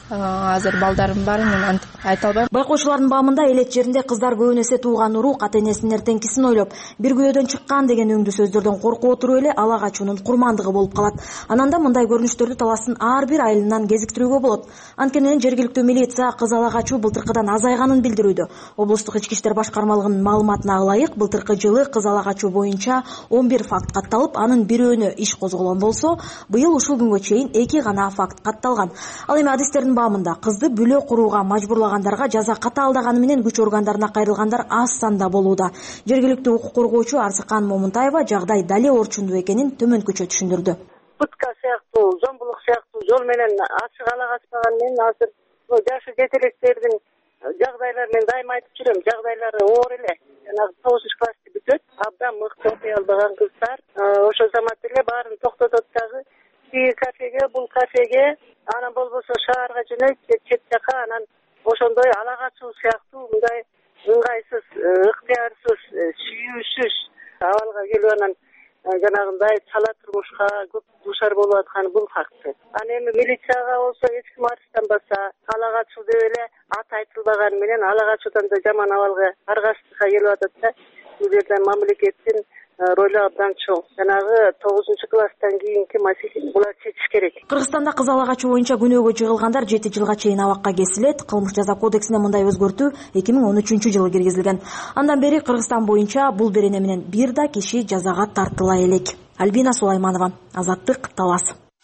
Азыр балдарым бар, мен антип айта албайм. Байкоочулардын баамында элет жеринде кыздар көбүн эсе тууган урук ата энесинин эртеңкисин ойлоп, бир күйөөдөн чыккан деген өңдүү сөздөрдөн коркуп отуруп эле ала качуунун курмандыгы болуп калат. Анан да мындай көрүнүштөрдү Таластын ар бир айылынан кезиктирүүгө болот. Анткени жергиликтүү милиция кыз ала качуу былтыркыдан азайганын билдирүүдө. Облустук ички иштер башкармалыгынын маалыматына ылайык, былтыркы жылы кыз ала качуу боюнча он бир факт катталып, анын бирөөнө иш козголгон болсо, быйыл ушул күнгө чейин эки гана факт катталган. Ал эми адистердин баамында кызды бүлө курууга мажбурлагандарга жаза катаалдаганы менен күч органдарына кайрылгандар аз санда болууда. Жергиликтүү укук коргоочу Арсыкан Момунтаева жагдай дале орчундуу экенин төмөнкүчө түшүндүрдү. Пытка сыяктуу, зомбулук сыяктуу жол менен ачык ала качпаган менен азыр жашы жетелектердин жагдайлары мен дайыма айтып жүрөм, жагдайлары оор эле. Жанагы тогузунчу классты бүтөт, абдан мыкты окуй албаган кыздар ошол замат эле баарын токтотот дагы. Тиги кафеге, бул кафеге, анан болбосо шаарга жөнөйт, чет жака, анан ошондой ала качуу сыяктуу мындай ыңгайсыз, ыктыярсыз, сүйүүсүз абалга келип анан жанагындай чала турмушка көп дуушар болуп атканы бул факты. Анан эми милицияга болсо эч ким арызданбаса, ала качуу деп эле ат айтылбаганы менен ала качуудан да жаман абалга аргасыздыкка келип атат да. Бул жерде мамлекеттин ролу абдан чоң. Жанагы тогузунчу класстан кийинки маселе булар чечиш керек. Кыргызстанда кыз ала качуу боюнча күнөөгө жыгылгандар жети жылга чейин абакка кесилет. Кылмыш жаза кодексине мындай өзгөртүү эки миң он үчүнчү жылы киргизилген. Андан бери Кыргызстан боюнча бул берене менен бир да киши жазага тартыла элек. Альбина Сулайманова, Азаттык, Талас.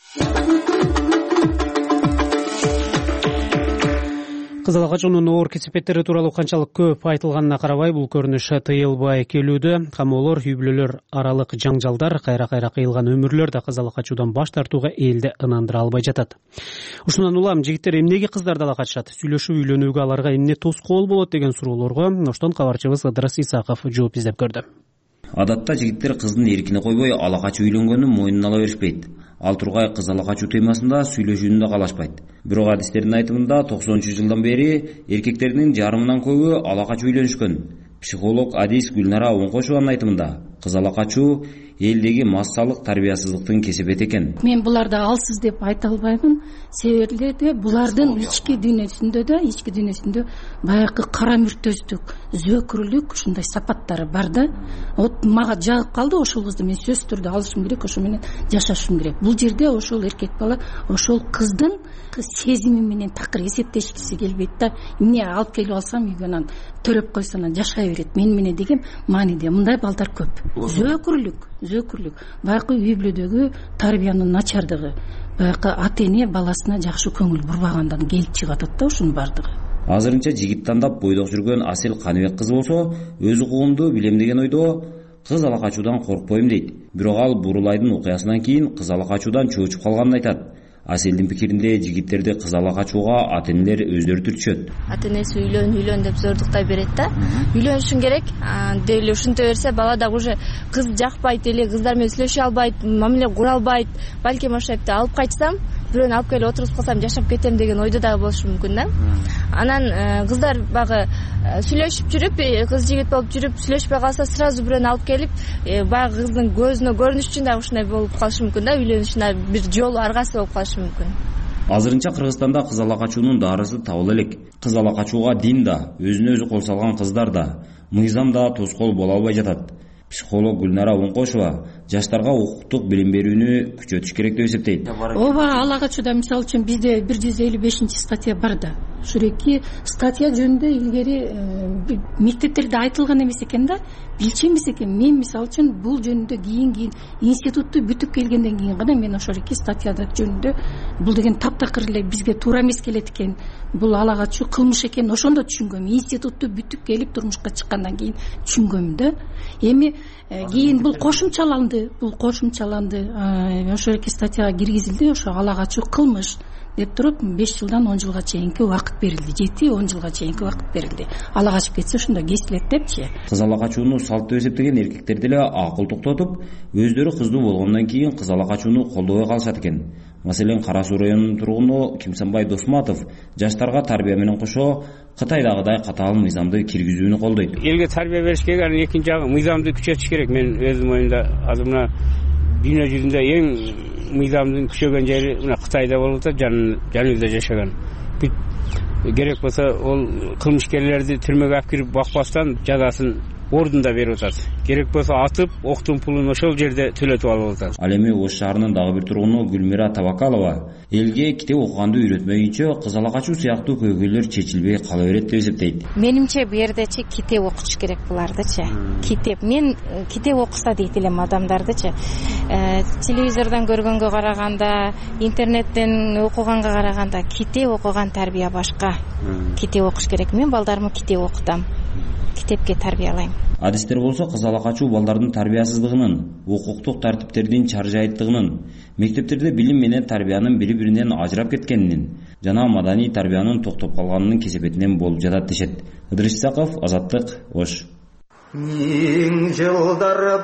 Кыз ала качуунун оор кесепеттери тууралуу канчалык көп айтылганына карабай, бул көрүнүш тыйылбай келүүдө. Камоолор, үй бүлөлөр аралык жаңжалдар, кайра-кайра кыйылган өмүрлөр да кыз ала качуудан баш тартууга элди ынандыра албай жатат. Ушундан улам жигиттер эмнеге кыздарды ала качышат? Сүйлөшүп үйлөнүүгө аларга эмне тоскоол болот деген суроолорго Оштон кабарчыбыз Ыдырыс Исаков жооп издеп көрдү. Адатта жигиттер кыздын эркине койбой ала качуу үйлөнгөнүн мойнуна ала беришпейт. Ал тургай кыз ала качуу темасында сүйлөшүүнү да каалашпайт. Бирок адистердин айтымында токсонунчу жылдан бери эркектердин жарымынан көбү ала качуу үйлөнүшкөн. Психолог адис Гүлнара Оңкошованын айтымында кыз ала качуу элдеги массалык тарбиясыздыктын кесепети экен. Мен буларды алсыз деп айта албаймын. Себеби булардын ички дүйнөсүндө да, ички дүйнөсүндө баягы кара мүртөздүк, зөөкүрлүк ушундай сапаттары бар да. Вот мага жагып калды ошол кызды мен сөзсүз түрдө алышым керек, ошо менен жашашым керек. Бул жерде ошол эркек бала ошол кыздын сезими менен такыр эсептешкиси келбейт да. Эмне алып келип алсам үйгө анан төрөп койсо анан жашай берет. Мен менен деген мааниде мындай балдар көп. Зөөкүрлүк, зөөкүрлүк. Баягы үй бүлөдөгү тарбиянын начардыгы, баягы ата эне баласына жакшы көңүл бурбагандан келип чыгып атат да ушунун бардыгы. Азырынча жигит тандап бойдок жүргөн Асел Каныбек кызы болсо, өз укугумду билем деген ойдо кыз ала качуудан коркпойм дейт. Бирок ал Бурулайдын окуясынан кийин кыз ала качуудан чоочуп калганын айтат. Аселдин пикиринде жигиттерди кыз ала качууга ата энелер өздөрү түртүшөт. Ата энеси үйлөн, үйлөн деп зордуктай берет да. Үйлөнүшүң керек. Деп эле ушинте берсе, бала да уже кыз жакпайт эле, кыздар менен сүйлөшө албайт, мамиле кура албайт. Балким ошо эпте алып кайтсам, бирөөнү алып келип отургузуп калсам жашап кетем деген ойдо дагы болушу мүмкүн да. Анан кыздар багы сүйлөшүп жүрүп, кыз жигит болуп жүрүп сүйлөшпөй калса, сразу бирөөнү алып келип, баягы кыздын көзүнө көрүнүш үчүн дагы ушундай болуп калышы мүмкүн да. Үйлөнүшүнө бир жолу аргасы болуп калышы мүмкүн. Азырынча Кыргызстанда кыз ала качуунун дарысы табыла элек. Кыз ала качууга дин да, өзүнө өзү кол салган кыздар да, мыйзам да тоскоол боло албай жатат. Психолог Гүлнара Оңкошова жаштарга укуктук билим берүүнү күчөтүш керек деп эсептейт. Ооба, ала качууда мисалы үчүн бизде бир жүз элүү бешинчи статья бар да. Ушул эки статья жөнүндө илгери мектептерде айтылган эмес экен да, билчү эмес экен. Мен мисалы үчүн бул жөнүндө кийин кийин институтту бүтүп келгенден кийин гана мен ошол эки статьяда жөнүндө бул деген таптакыр эле бизге туура эмес келет экен. Бул ала качуу кылмыш экен, ошондо түшүнгөм. Институтту бүтүп келип турмушка чыккандан кийин түшүнгөм да. Эми кийин бул кошумчаланды, бул кошумчаланды. Ошол эки статьяга киргизилди, ошо ала качуу кылмыш деп туруп беш жылдан он жылга чейинки убакыт берилди. жети он жылга чейинки убакыт берилди. Ала качып кетсе ошондо кесилет депчи. Кыз ала качууну салт деп эсептеген эркектер деле акыл токтотуп, өздөрү кыздуу болгондон кийин кыз ала качууну колдобой калышат экен. Маселен, Кара Суу районунун тургуну Кимсанбай Досматов жаштарга тарбия менен кошо Кытайдагыдай катаал мыйзамды киргизүүнү колдойт. Элге тарбия бериш керек, анан экинчи жагы мыйзамды күчөтүш керек. Мен өзүм оюмда азыр мына дүйнө жүзүндө эң мыйзамдын күчөгөн жери мына Кытайда болуп атат, жаныбызда жашаган. Керек болсо ол кылмышкерлерди түрмөгө алып кирип бакпастан жазасын ордунда берип атат. Керек болсо атып, октун пулун ошол жерде төлөтүп алып атат. Ал эми Ош шаарынын дагы бир тургуну Гүлмира Табакалова элге китеп окуганды үйрөтмөйүнчө кыз ала качуу сыяктуу көйгөйлөр чечилбей кала берет деп эсептейт. Менимче бу жердечи китеп окутуш керек булардычы. Китеп, мен китеп окуса дейт элем адамдардычы. Телевизордон көргөнгө караганда, интернеттен окуганга караганда китеп окуган тарбия башка. Китеп окуш керек. Мен балдарымы китеп окутам. Китепке тарбиялайм. Адистер болсо кыз ала качуу балдардын тарбиясыздыгынын, укуктук тартиптердин чаржайыттыгынын, мектептерде билим менен тарбиянын бири-биринен ажырап кеткенинин жана маданий тарбиянын токтоп калганынын кесепетинен болуп жатат дешет. Ыдырыс Исаков, Азаттык, Ош. Миң жылдар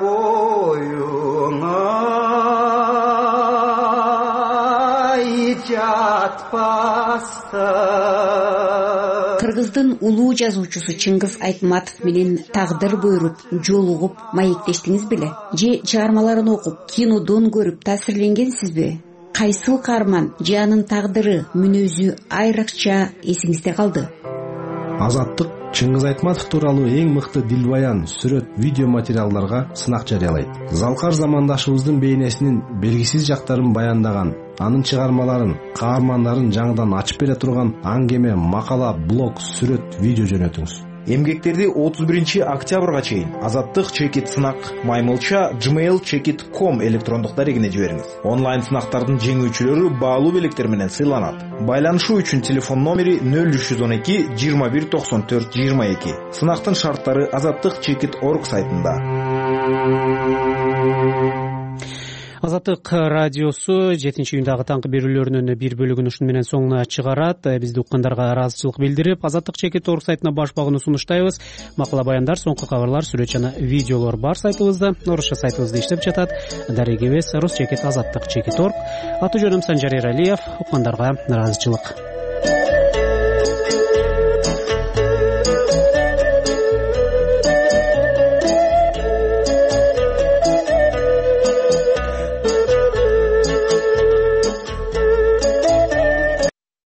боюңа жатпасты. Кыргыздын улуу жазуучусу Чыңгыз Айтматов менен тагдыр буйруп, жолугуп, маектештиңиз беле? Же чыгармаларын окуп, кинодон көрүп таасирленгенсизби? Кайсыл каарман же анын тагдыры, мүнөзү айрыкча эсиңизде калды? Азаттык Чыңгыз Айтматов тууралуу эң мыкты дилбаян, сүрөт, видео материалдарга сынак жарыялайт. Залкар замандашыбыздын бейнесинин белгисиз жактарын баяндаган, анын чыгармаларын, каармандарын жаңыдан ачып бере турган аңгеме, макала, блог, сүрөт, видео жөнөтүңүз. Эмгектерди отуз биринчи октябрга чейин Азаттык чекит сынак маймылча gmail чекит ком электрондук дарегине жибериңиз. Онлайн сынактардын жеңүүчүлөрү баалуу белектер менен сыйланат. Байланышуу үчүн телефон номери нөл үч жүз он эки жыйырма бир токсон төрт жыйырма эки. Сынактын шарттары азаттык чекит точка орг сайтында. Азаттык радиосу жетинчи июндагы таңкы берүүлөрүнүн бир бөлүгүн ушуну менен соңуна чыгарат. Бизди уккандарга ыраазычылык билдирип, азаттык чекит точка орг сайтына баш багууну сунуштайбыз. Макала баяндар, соңку кабарлар, сүрөт жана видеолор бар сайтыбызда. Орусча сайтыбызда иштеп жатат. Дарегибиз рус чекит азаттык чекит точка орг. Аты жөнүм Санжар Эралиев. Уккандарга ыраазычылык.